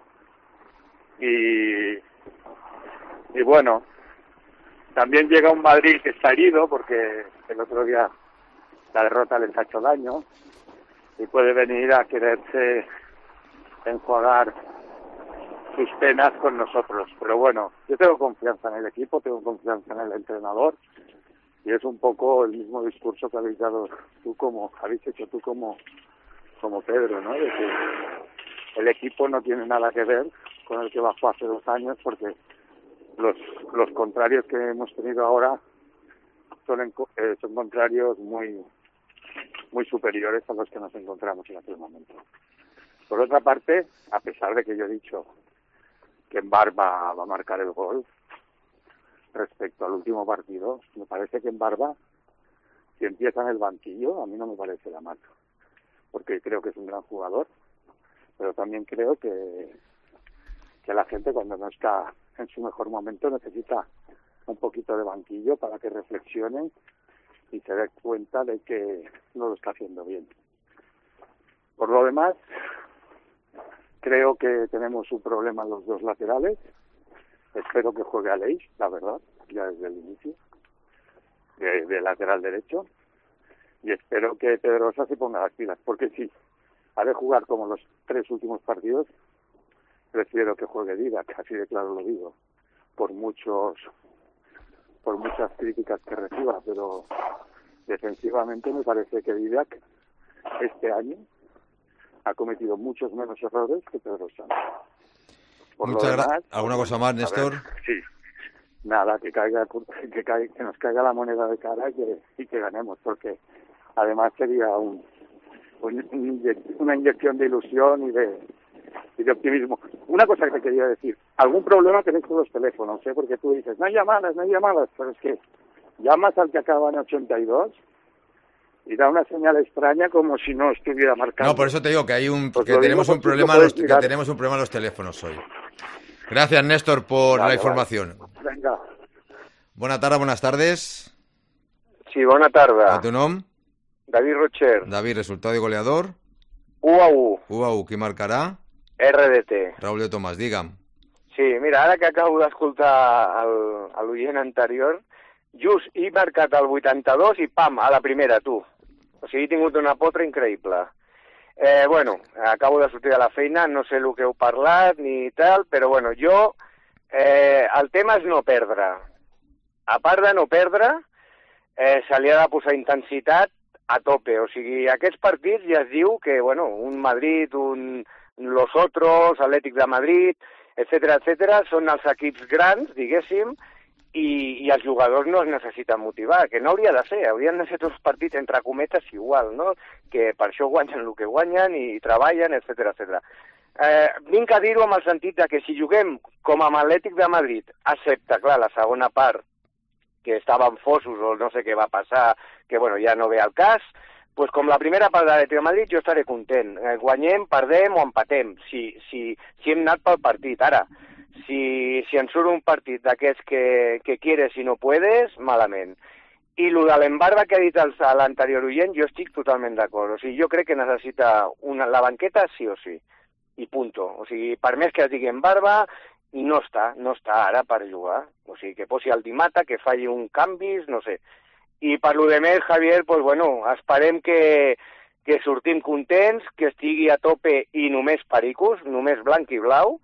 Y bueno, también llega un Madrid que está herido, porque el otro día la derrota les ha hecho daño, y puede venir a quererse enjuagar sus penas con nosotros. Pero bueno, yo tengo confianza en el equipo, tengo confianza en el entrenador, y es un poco el mismo discurso que habéis hecho tú como Pedro, ¿no? De que el equipo no tiene nada que ver con el que bajó hace 2 años, porque los contrarios que hemos tenido ahora son contrarios muy superiores a los que nos encontramos en aquel momento. Por otra parte, a pesar de que yo he dicho que en Barba va a marcar el gol, respecto al último partido, me parece que en Barba, si empieza en el banquillo, a mí no me parece la mal, porque creo que es un gran jugador, pero también creo que la gente, cuando no está en su mejor momento, necesita un poquito de banquillo para que reflexione y se dé cuenta de que no lo está haciendo bien. Por lo demás, creo que tenemos un problema en los 2 laterales. Espero que juegue Aleix, la verdad, ya desde el inicio, de lateral derecho. Y espero que Pedrosa se ponga las pilas, porque si ha de jugar como los 3 últimos partidos, prefiero que juegue Didac, así de claro lo digo, por muchas críticas que reciba, pero defensivamente me parece que Didac este año ha cometido muchos menos errores que Pedro Sánchez. Muchas gracias. ¿Alguna cosa más, Néstor? Sí. Nada, que nos caiga la moneda de cara y que ganemos, porque además sería una inyección de ilusión y de optimismo. Una cosa que te quería decir, algún problema tenéis con los teléfonos, porque tú dices, no hay llamadas, pero es que llamas al que acaba en 82 y da una señal extraña como si no estuviera marcado. No, por eso te digo que tenemos un problema en los teléfonos hoy. Gracias, Néstor, por la información. Vale. Venga. Buenas tardes. Sí, bona tarda. ¿A tu nom? David Rocher. David, resultado y goleador? 1-1. 1-1, qui marcarà? RDT. Raúl de Tomàs, digue'm. Sí, mira, ara que acabo d'escoltar l'oient anterior, just he marcat el 82 i pam, a la primera, tu. O sigui, he tingut una potra increïble. Bueno, acabo de sortir de la feina, no sé el que heu parlat ni tal, però bueno, el tema és no perdre. A part de no perdre, se li ha de posar intensitat a tope. O sigui, aquests partits ja es diu que, bueno, un Madrid, los otros, Atlètic de Madrid, etcètera, són els equips grans, diguéssim, i els jugadors no es necessiten motivar, que no hauria de ser, haurien de ser tots partits entre cometes igual, no? Que per això guanyen el que guanyen i treballen, etcètera. Vinc a dir-ho amb el sentit de que si juguem com amb Atlètic de Madrid, excepte, clar, la segona part, que estaven fosos o no sé què va passar, que bueno, ja no ve al cas, pues com la primera part de l'Atlètic de Madrid jo estaré content. Guanyem, perdem o empatem, si hem anat pel partit. Ara, si ens surt un partit d'aquests que quieres i no puedes, malament. I el de l'Embarba que ha dit l'anterior oient, jo estic totalment d'acord. O sigui, jo crec que necessita la banqueta sí o sí, i punto. O sigui, per més que es digui Embarba, no està ara per jugar. O sigui, que posi el Di Mata, que falli un canvis, no sé. I per lo de més, Javier, pues bueno, esperem que sortim contents, que estigui a tope i només pericos, només blanc i blau,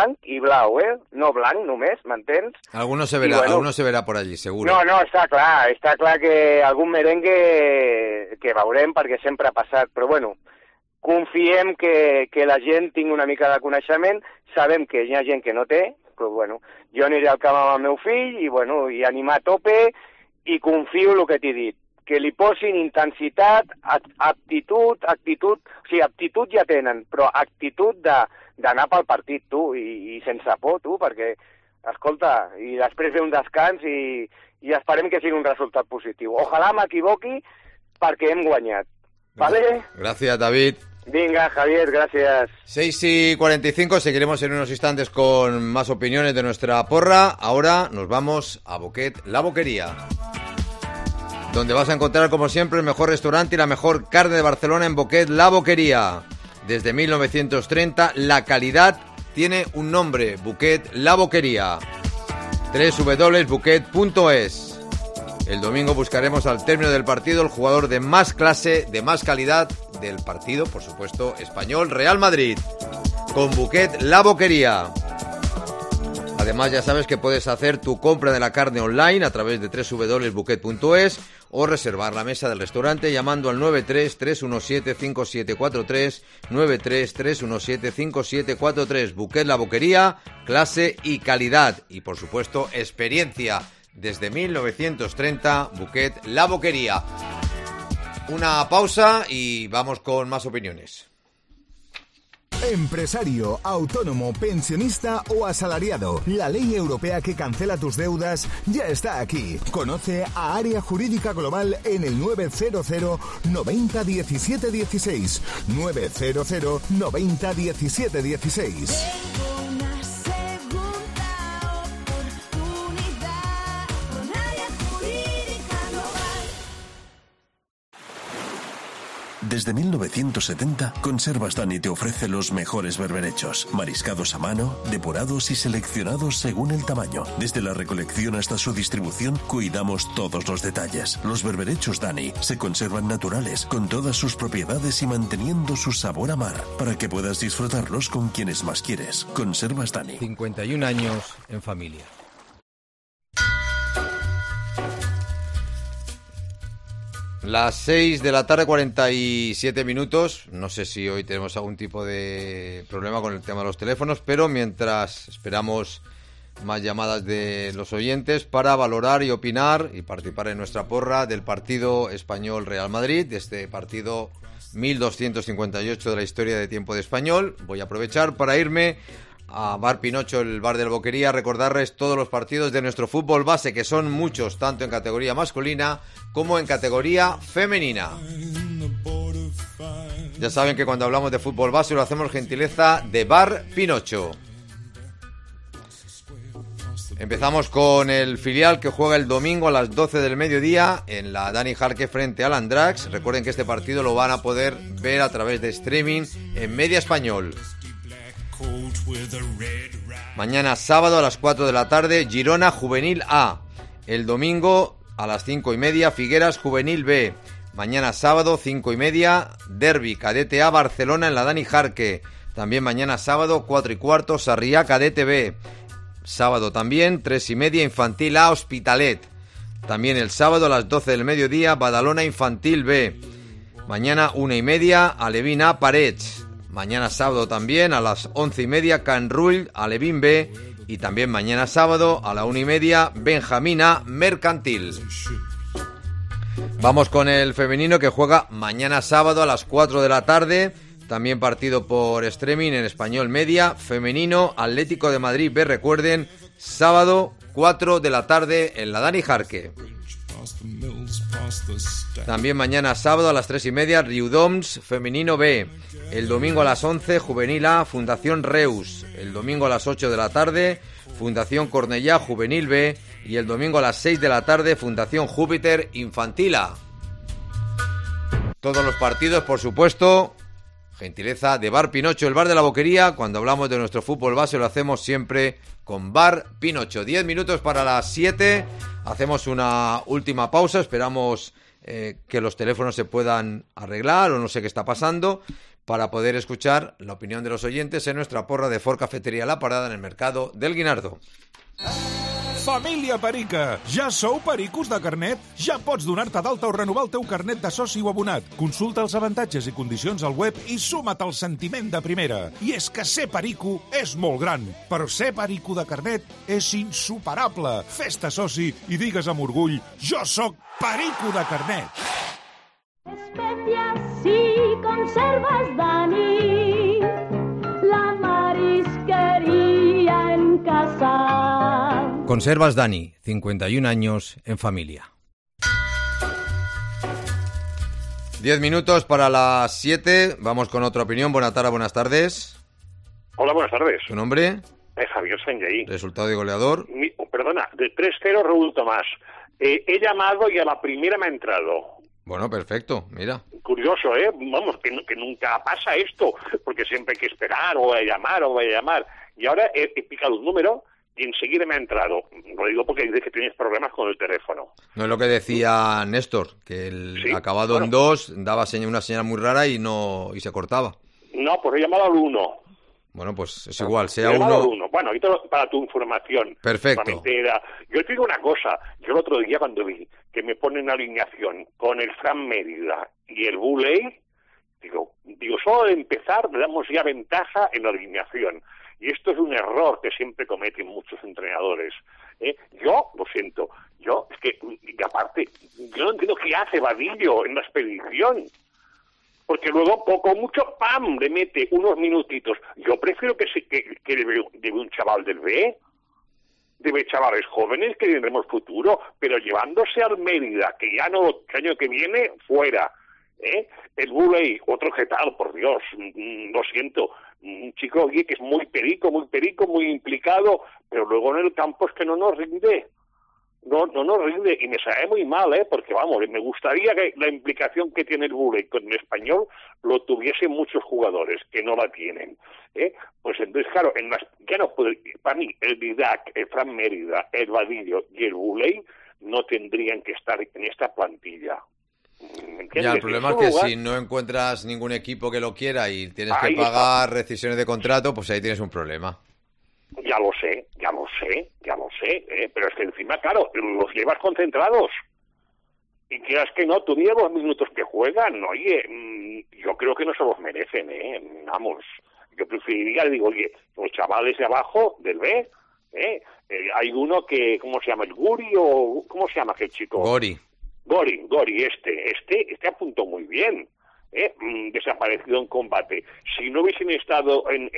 no blanc només, m'entens? Alguno se verá por allí, seguro. No, està clar que algun merengue que veurem perquè sempre ha passat, però bueno, confiem que la gent tingui una mica de coneixement, sabem que hi ha gent que no té, però bueno, jo aniré al camp amb el meu fill i bueno, i animar a tope i confio el que t'he dit, que li posin intensitat, aptitud, o sigui, aptitud ja tenen, però actitud d'anar pel partit, tu, i sense por, tu, perquè, escolta, i després ve un descans i esperem que sigui un resultat positiu. Ojalà m'equivoqui perquè hem guanyat. ¿Vale? Gracias, David. Venga, Javier, gracias. 6:45, seguiremos en unos instantes con más opiniones de nuestra porra. Ahora nos vamos a Boquet La Boquería, donde vas a encontrar, como siempre, el mejor restaurante y la mejor carne de Barcelona en Boquet La Boquería. Desde 1930, la calidad tiene un nombre, Boquet La Boquería. www.boquet.es. El domingo buscaremos al término del partido el jugador de más clase, de más calidad del partido, por supuesto, español, Real Madrid, con Boquet La Boquería. Además, ya sabes que puedes hacer tu compra de la carne online a través de www.boquet.es o reservar la mesa del restaurante llamando al 93-317-5743, 93-317-5743. Boquet La Boquería, clase y calidad y, por supuesto, experiencia. Desde 1930, Boquet La Boquería. Una pausa y vamos con más opiniones. Empresario, autónomo, pensionista o asalariado, la ley europea que cancela tus deudas ya está aquí. Conoce a Área Jurídica Global en el 900 90 17 16. 900 90 17 16. Desde 1970, Conservas Dani te ofrece los mejores berberechos, mariscados a mano, depurados y seleccionados según el tamaño. Desde la recolección hasta su distribución, cuidamos todos los detalles. Los berberechos Dani se conservan naturales, con todas sus propiedades y manteniendo su sabor a mar, para que puedas disfrutarlos con quienes más quieres. Conservas Dani. 51 años en familia. Las 6 de la tarde, 47 minutos. No sé si hoy tenemos algún tipo de problema con el tema de los teléfonos, pero mientras esperamos más llamadas de los oyentes para valorar y opinar y participar en nuestra porra del partido español Real Madrid, de este partido 1258 de la historia de tiempo de Español, voy a aprovechar para irme a Bar Pinocho, el bar de la Boquería, recordarles todos los partidos de nuestro fútbol base, que son muchos, tanto en categoría masculina como en categoría femenina. Ya saben que cuando hablamos de fútbol base lo hacemos gentileza de Bar Pinocho. Empezamos con el filial que juega el domingo a las 12 del mediodía en la Dani Jarque frente al Andrax. Recuerden que este partido lo van a poder ver a través de streaming en Media Español. Mañana sábado a las 4 de la tarde, Girona Juvenil A. El domingo a las 5:30, Figueras Juvenil B. Mañana sábado, 5:30, Derbi Cadete A Barcelona en la Dani Jarque. También mañana sábado, 4:15, Sarriá Cadete B. Sábado también, 3:30, Infantil A Hospitalet. También el sábado a las 12 del mediodía, Badalona Infantil B. Mañana 1:30, Alevín A Parets. Mañana sábado también a las 11:30, Can Rull Alevín B. Y también mañana sábado a la 1:30, Benjamín A Mercantil. Vamos con el femenino que juega mañana sábado a las 4 de la tarde. También partido por streaming en Español Media. Femenino Atlético de Madrid B. Recuerden, sábado 4 de la tarde en la Dani Jarque. También mañana sábado a las 3:30, Riudoms Femenino B. El domingo a las 11, Juvenil A Fundación Reus. El domingo a las 8 de la tarde, Fundación Cornellá Juvenil B. Y el domingo a las 6 de la tarde, Fundación Júpiter Infantil A. Todos los partidos, por supuesto, gentileza de Bar Pinocho, el bar de la Boquería. Cuando hablamos de nuestro fútbol base lo hacemos siempre con Bar Pinocho. 10 minutos para las 7. Hacemos una última pausa. Esperamos que los teléfonos se puedan arreglar o no sé qué está pasando, para poder escuchar la opinión de los oyentes en nuestra porra de Ford Cafetería La Parada en el mercado del Guinardo. Família Perica, ja sou pericos de carnet? Ja pots donar-te d'alta o renovar el teu carnet de soci o abonat. Consulta els avantatges i condicions al web i suma't al sentiment de primera. I és que ser perico és molt gran, però ser perico de carnet és insuperable. Fes-te soci i digues amb orgull: jo sóc perico de carnet. especias y conservas, Dani. La marisquería en casa. Conservas Dani, 51 años en familia. 10 minutos para las 7. Vamos con otra opinión. Buenas tardes. Hola, buenas tardes. ¿Tu nombre? Javier Sanjay. Resultado de goleador. Perdona, de 3-0 Raúl Tomás. He llamado y a la primera me ha entrado. Bueno, perfecto, mira. Curioso, ¿eh? Vamos, que nunca pasa esto, porque siempre hay que esperar, o voy a llamar. Y ahora he picado un número y enseguida me ha entrado. Lo digo porque dice que tienes problemas con el teléfono. No es lo que decía Néstor, que el acabado en 2 daba una señal muy rara y se cortaba. No, pues he llamado al 1. Bueno, pues es igual, sea uno... Bueno, y para tu información. Perfecto. Yo te digo una cosa, yo el otro día cuando vi que me ponen alineación con el Fran Mérida y el Buley, digo, solo de empezar le damos ya ventaja en la alineación. Y esto es un error que siempre cometen muchos entrenadores. Yo, lo siento, es que, y aparte, yo no entiendo qué hace Vadillo en la expedición. Porque luego, poco mucho, ¡pam!, le mete unos minutitos. Yo prefiero que lleve un chaval del B, debe chavales jóvenes que tendremos futuro, pero llevándose al Mérida, que ya no, el año que viene, fuera. El Buley, otro tal, por Dios, lo siento, un chico que es muy perico, muy implicado, pero luego en el campo es que no nos rinde. No nos rinde y me sabe muy mal, porque vamos, me gustaría que la implicación que tiene el Buley con el Español lo tuviesen muchos jugadores que no la tienen. Pues entonces, claro, ya no puede, para mí, el Didac, el Fran Mérida, el Vadillo y el Buley no tendrían que estar en esta plantilla. Ya, el problema es que si no encuentras ningún equipo que lo quiera y tienes que pagar rescisiones de contrato, pues ahí tienes un problema. Ya lo sé, pero es que encima, claro, los llevas concentrados. Y quieras que no, tú mira los minutos que juegan, oye, yo creo que no se los merecen, vamos. Yo preferiría, oye, los chavales de abajo, del B, hay uno que, ¿cómo se llama? ¿El Guri o cómo se llama aquel chico? Gori, este apuntó muy bien. Desaparecido en combate. Si no hubiesen estado en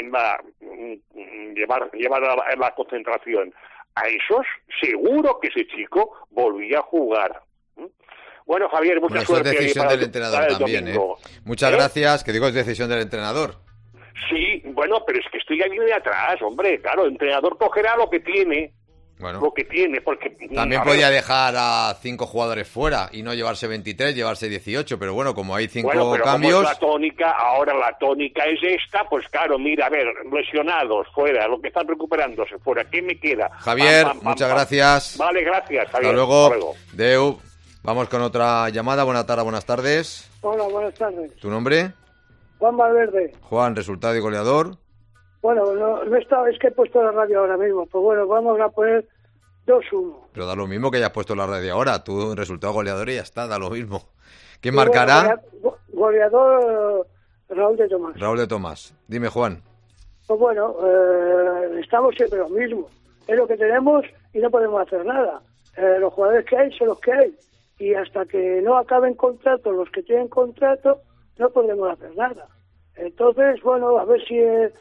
llevar a la concentración a esos, seguro que ese chico volvía a jugar. Bueno, Javier, mucha suerte. Es decisión del entrenador también, Muchas gracias, que digo, es decisión del entrenador. Sí, bueno, pero es que estoy ahí de atrás, hombre, claro, el entrenador cogerá lo que tiene. Bueno, porque también podía dejar a 5 jugadores fuera y no llevarse 23, llevarse 18, pero bueno, como hay 5 cambios... Como es ahora la tónica es esta, pues claro, mira, a ver, lesionados fuera, lo que están recuperándose fuera, ¿qué me queda? Javier, muchas gracias. Vale, gracias, Javier. Hasta luego. Deu. Vamos con otra llamada. Buenas tardes. Hola, buenas tardes. ¿Tu nombre? Juan Valverde. Juan, resultado y goleador. Bueno, no estaba, es que he puesto la radio ahora mismo. Pues bueno, vamos a poner 2-1. Pero da lo mismo que hayas puesto la radio ahora. Tú, resultado goleador y ya está, da lo mismo. ¿Quién marcará? Goleador Raúl de Tomás. Raúl de Tomás. Dime, Juan. Pues bueno, estamos siempre lo mismo. Es lo que tenemos y no podemos hacer nada. Los jugadores que hay son los que hay. Y hasta que no acaben contrato los que tienen contrato, no podemos hacer nada. Entonces, bueno, a ver si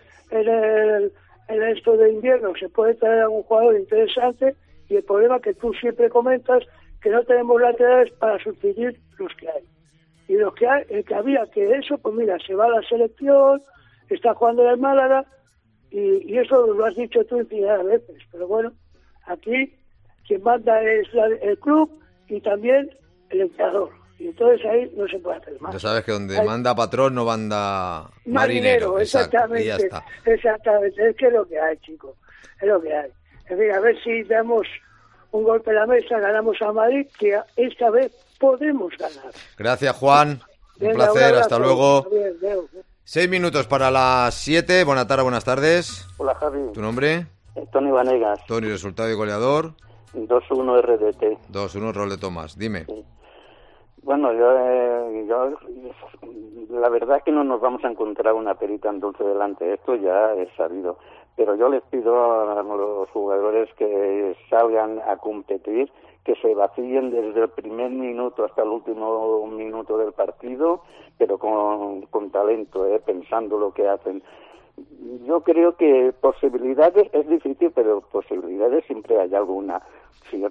en esto de invierno se puede traer a un jugador interesante, y el problema que tú siempre comentas, que no tenemos laterales para sustituir los que hay. Y los que hay, el que había que eso, pues mira, se va a la selección, está jugando en el Málaga, y eso lo has dicho tú infinidad de veces. Pero bueno, aquí quien manda es el club y también el entrenador. Y entonces ahí no se puede hacer más. Ya sabes que donde manda patrón no manda marinero. Exactamente. Exacto, y ya está. Exactamente. Es que es lo que hay, chicos. Es lo que hay. En fin, a ver si damos un golpe en la mesa, ganamos a Madrid, que esta vez podemos ganar. Gracias, Juan. Un placer. Hasta luego. 6 minutos para las 7. Buenas tardes. Hola, Javi. ¿Tu nombre? Tony Vanegas. Tony, resultado y goleador. 2-1 RDT. 2-1 Raúl de Tomás. Dime. Sí. Bueno, yo la verdad es que no nos vamos a encontrar una perita en dulce delante, esto ya es sabido, pero yo les pido a los jugadores que salgan a competir, que se vacíen desde el primer minuto hasta el último minuto del partido, pero con talento, pensando lo que hacen. Yo creo que posibilidades es difícil, pero posibilidades siempre hay alguna. Si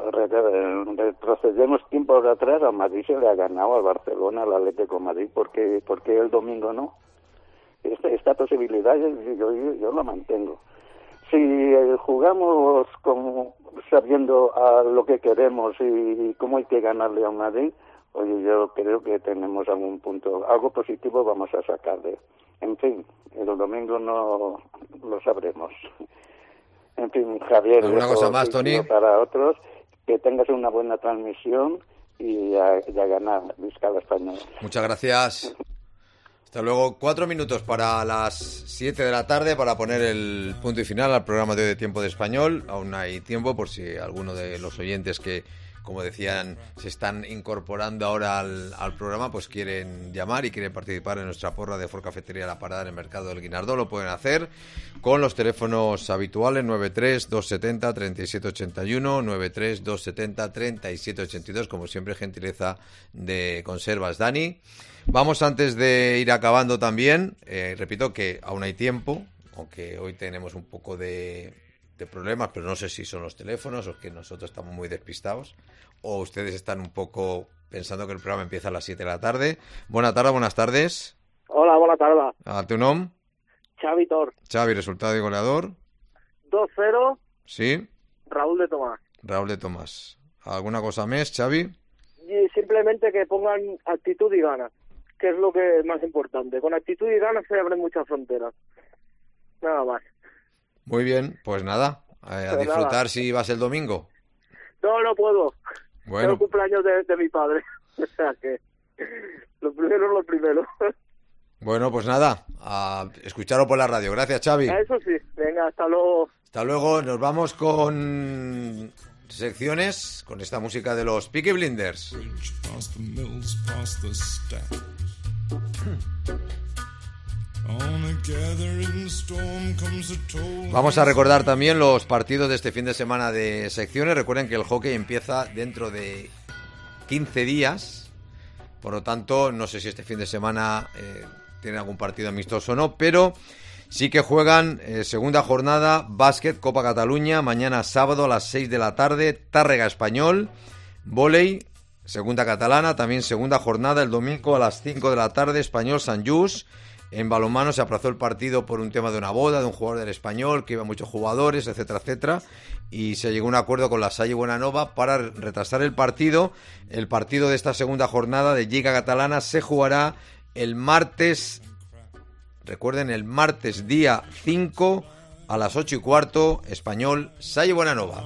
retrocedemos tiempo atrás, al Madrid se le ha ganado, al Barcelona, al Atlético de Madrid, ¿por qué el domingo no? Esta posibilidad yo la mantengo. Si jugamos sabiendo a lo que queremos y cómo hay que ganarle a Madrid, oye, yo creo que tenemos algún punto, algo positivo vamos a sacarle. En fin, el domingo no lo sabremos. En fin, Javier, ¿alguna cosa más, Tony? Para otros, que tengas una buena transmisión y a ganar, visca la Española. Muchas gracias. Hasta luego. 4 minutos para las 7 de la tarde para poner el punto y final al programa de hoy de Tiempo de Español. Aún hay tiempo por si alguno de los oyentes que, como decían, se están incorporando ahora al programa, pues quieren llamar y quieren participar en nuestra porra de Ford Cafetería La Parada en el Mercado del Guinardó. Lo pueden hacer con los teléfonos habituales 93-270-3781, 93-270-3782, como siempre, gentileza de Conservas Dani. Vamos, antes de ir acabando también, repito que aún hay tiempo, aunque hoy tenemos un poco de problemas, pero no sé si son los teléfonos o es que nosotros estamos muy despistados o ustedes están un poco pensando que el programa empieza a las 7 de la tarde. Buenas tardes. Hola, buenas tardes. ¿A tu nombre? Xavi Tor. Xavi, resultado y goleador. 2-0. Sí. Raúl de Tomás. ¿Alguna cosa más, Xavi? Y simplemente que pongan actitud y ganas, que es lo que es más importante. Con actitud y ganas se abren muchas fronteras. Nada más. Muy bien, pues nada, a disfrutar nada. Si vas el domingo. No puedo. Bueno. Es el cumpleaños de mi padre. O sea que lo primero es lo primero. Bueno, pues nada, a escucharlo por la radio. Gracias, Xavi. Eso sí, venga, hasta luego. Hasta luego, nos vamos con secciones, con esta música de los Peaky Blinders. Vamos a recordar también los partidos de este fin de semana de secciones. Recuerden que el hockey empieza dentro de 15 días. Por lo tanto, no sé si este fin de semana tienen algún partido amistoso o no, pero sí que juegan segunda jornada, básquet, Copa Cataluña, mañana sábado a las 6 de la tarde, Tàrrega Español, vóley, segunda catalana, también segunda jornada el domingo a las 5 de la tarde, Español Sant Just. En balonmano se aplazó el partido por un tema de una boda de un jugador del Español, que iba muchos jugadores, etcétera, etcétera, y se llegó a un acuerdo con la Salle Buenanova para retrasar el partido. El partido de esta segunda jornada de Lliga Catalana se jugará el martes, recuerden, el martes día 5 a las 8:15, Español Salle Buenanova.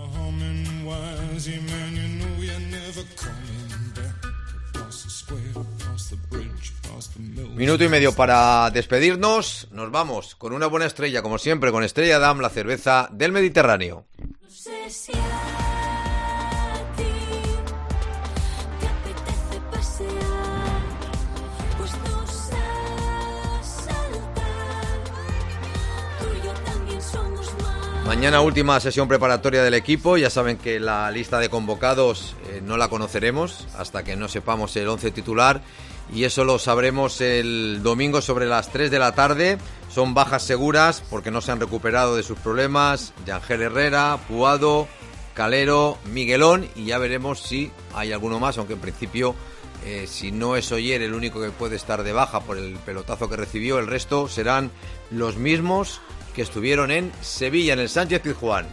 Minuto y medio para despedirnos. Nos vamos con una buena estrella, como siempre, con Estrella Damm, la cerveza del Mediterráneo. No sé si a ti te apetece pasear, pues nos a saltar. Tú y yo también somos más. Mañana última sesión preparatoria del equipo. Ya saben que la lista de convocados no la conoceremos hasta que no sepamos el 11 titular. Y eso lo sabremos el domingo sobre las 3 de la tarde. Son bajas seguras porque no se han recuperado de sus problemas. Yangel Herrera, Puado, Calero, Miguelón. Y ya veremos si hay alguno más, aunque en principio, si no es Oyer el único que puede estar de baja por el pelotazo que recibió, el resto serán los mismos que estuvieron en Sevilla, en el Sánchez-Pizjuán.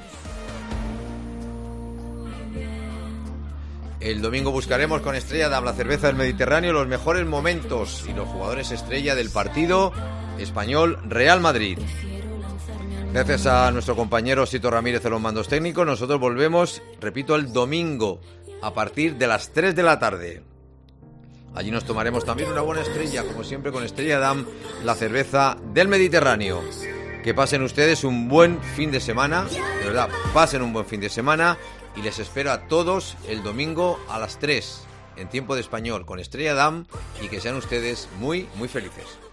El domingo buscaremos con Estrella Damm, la cerveza del Mediterráneo, los mejores momentos y los jugadores estrella del partido Español-Real Madrid. Gracias a nuestro compañero Sito Ramírez de los mandos técnicos. Nosotros volvemos, repito, el domingo a partir de las 3 de la tarde. Allí nos tomaremos también una buena estrella, como siempre, con Estrella Damm, la cerveza del Mediterráneo. Que pasen ustedes un buen fin de semana, de verdad, pasen un buen fin de semana. Y les espero a todos el domingo a las 3 en Tiempo de Español con Estrella Damm y que sean ustedes muy, muy felices.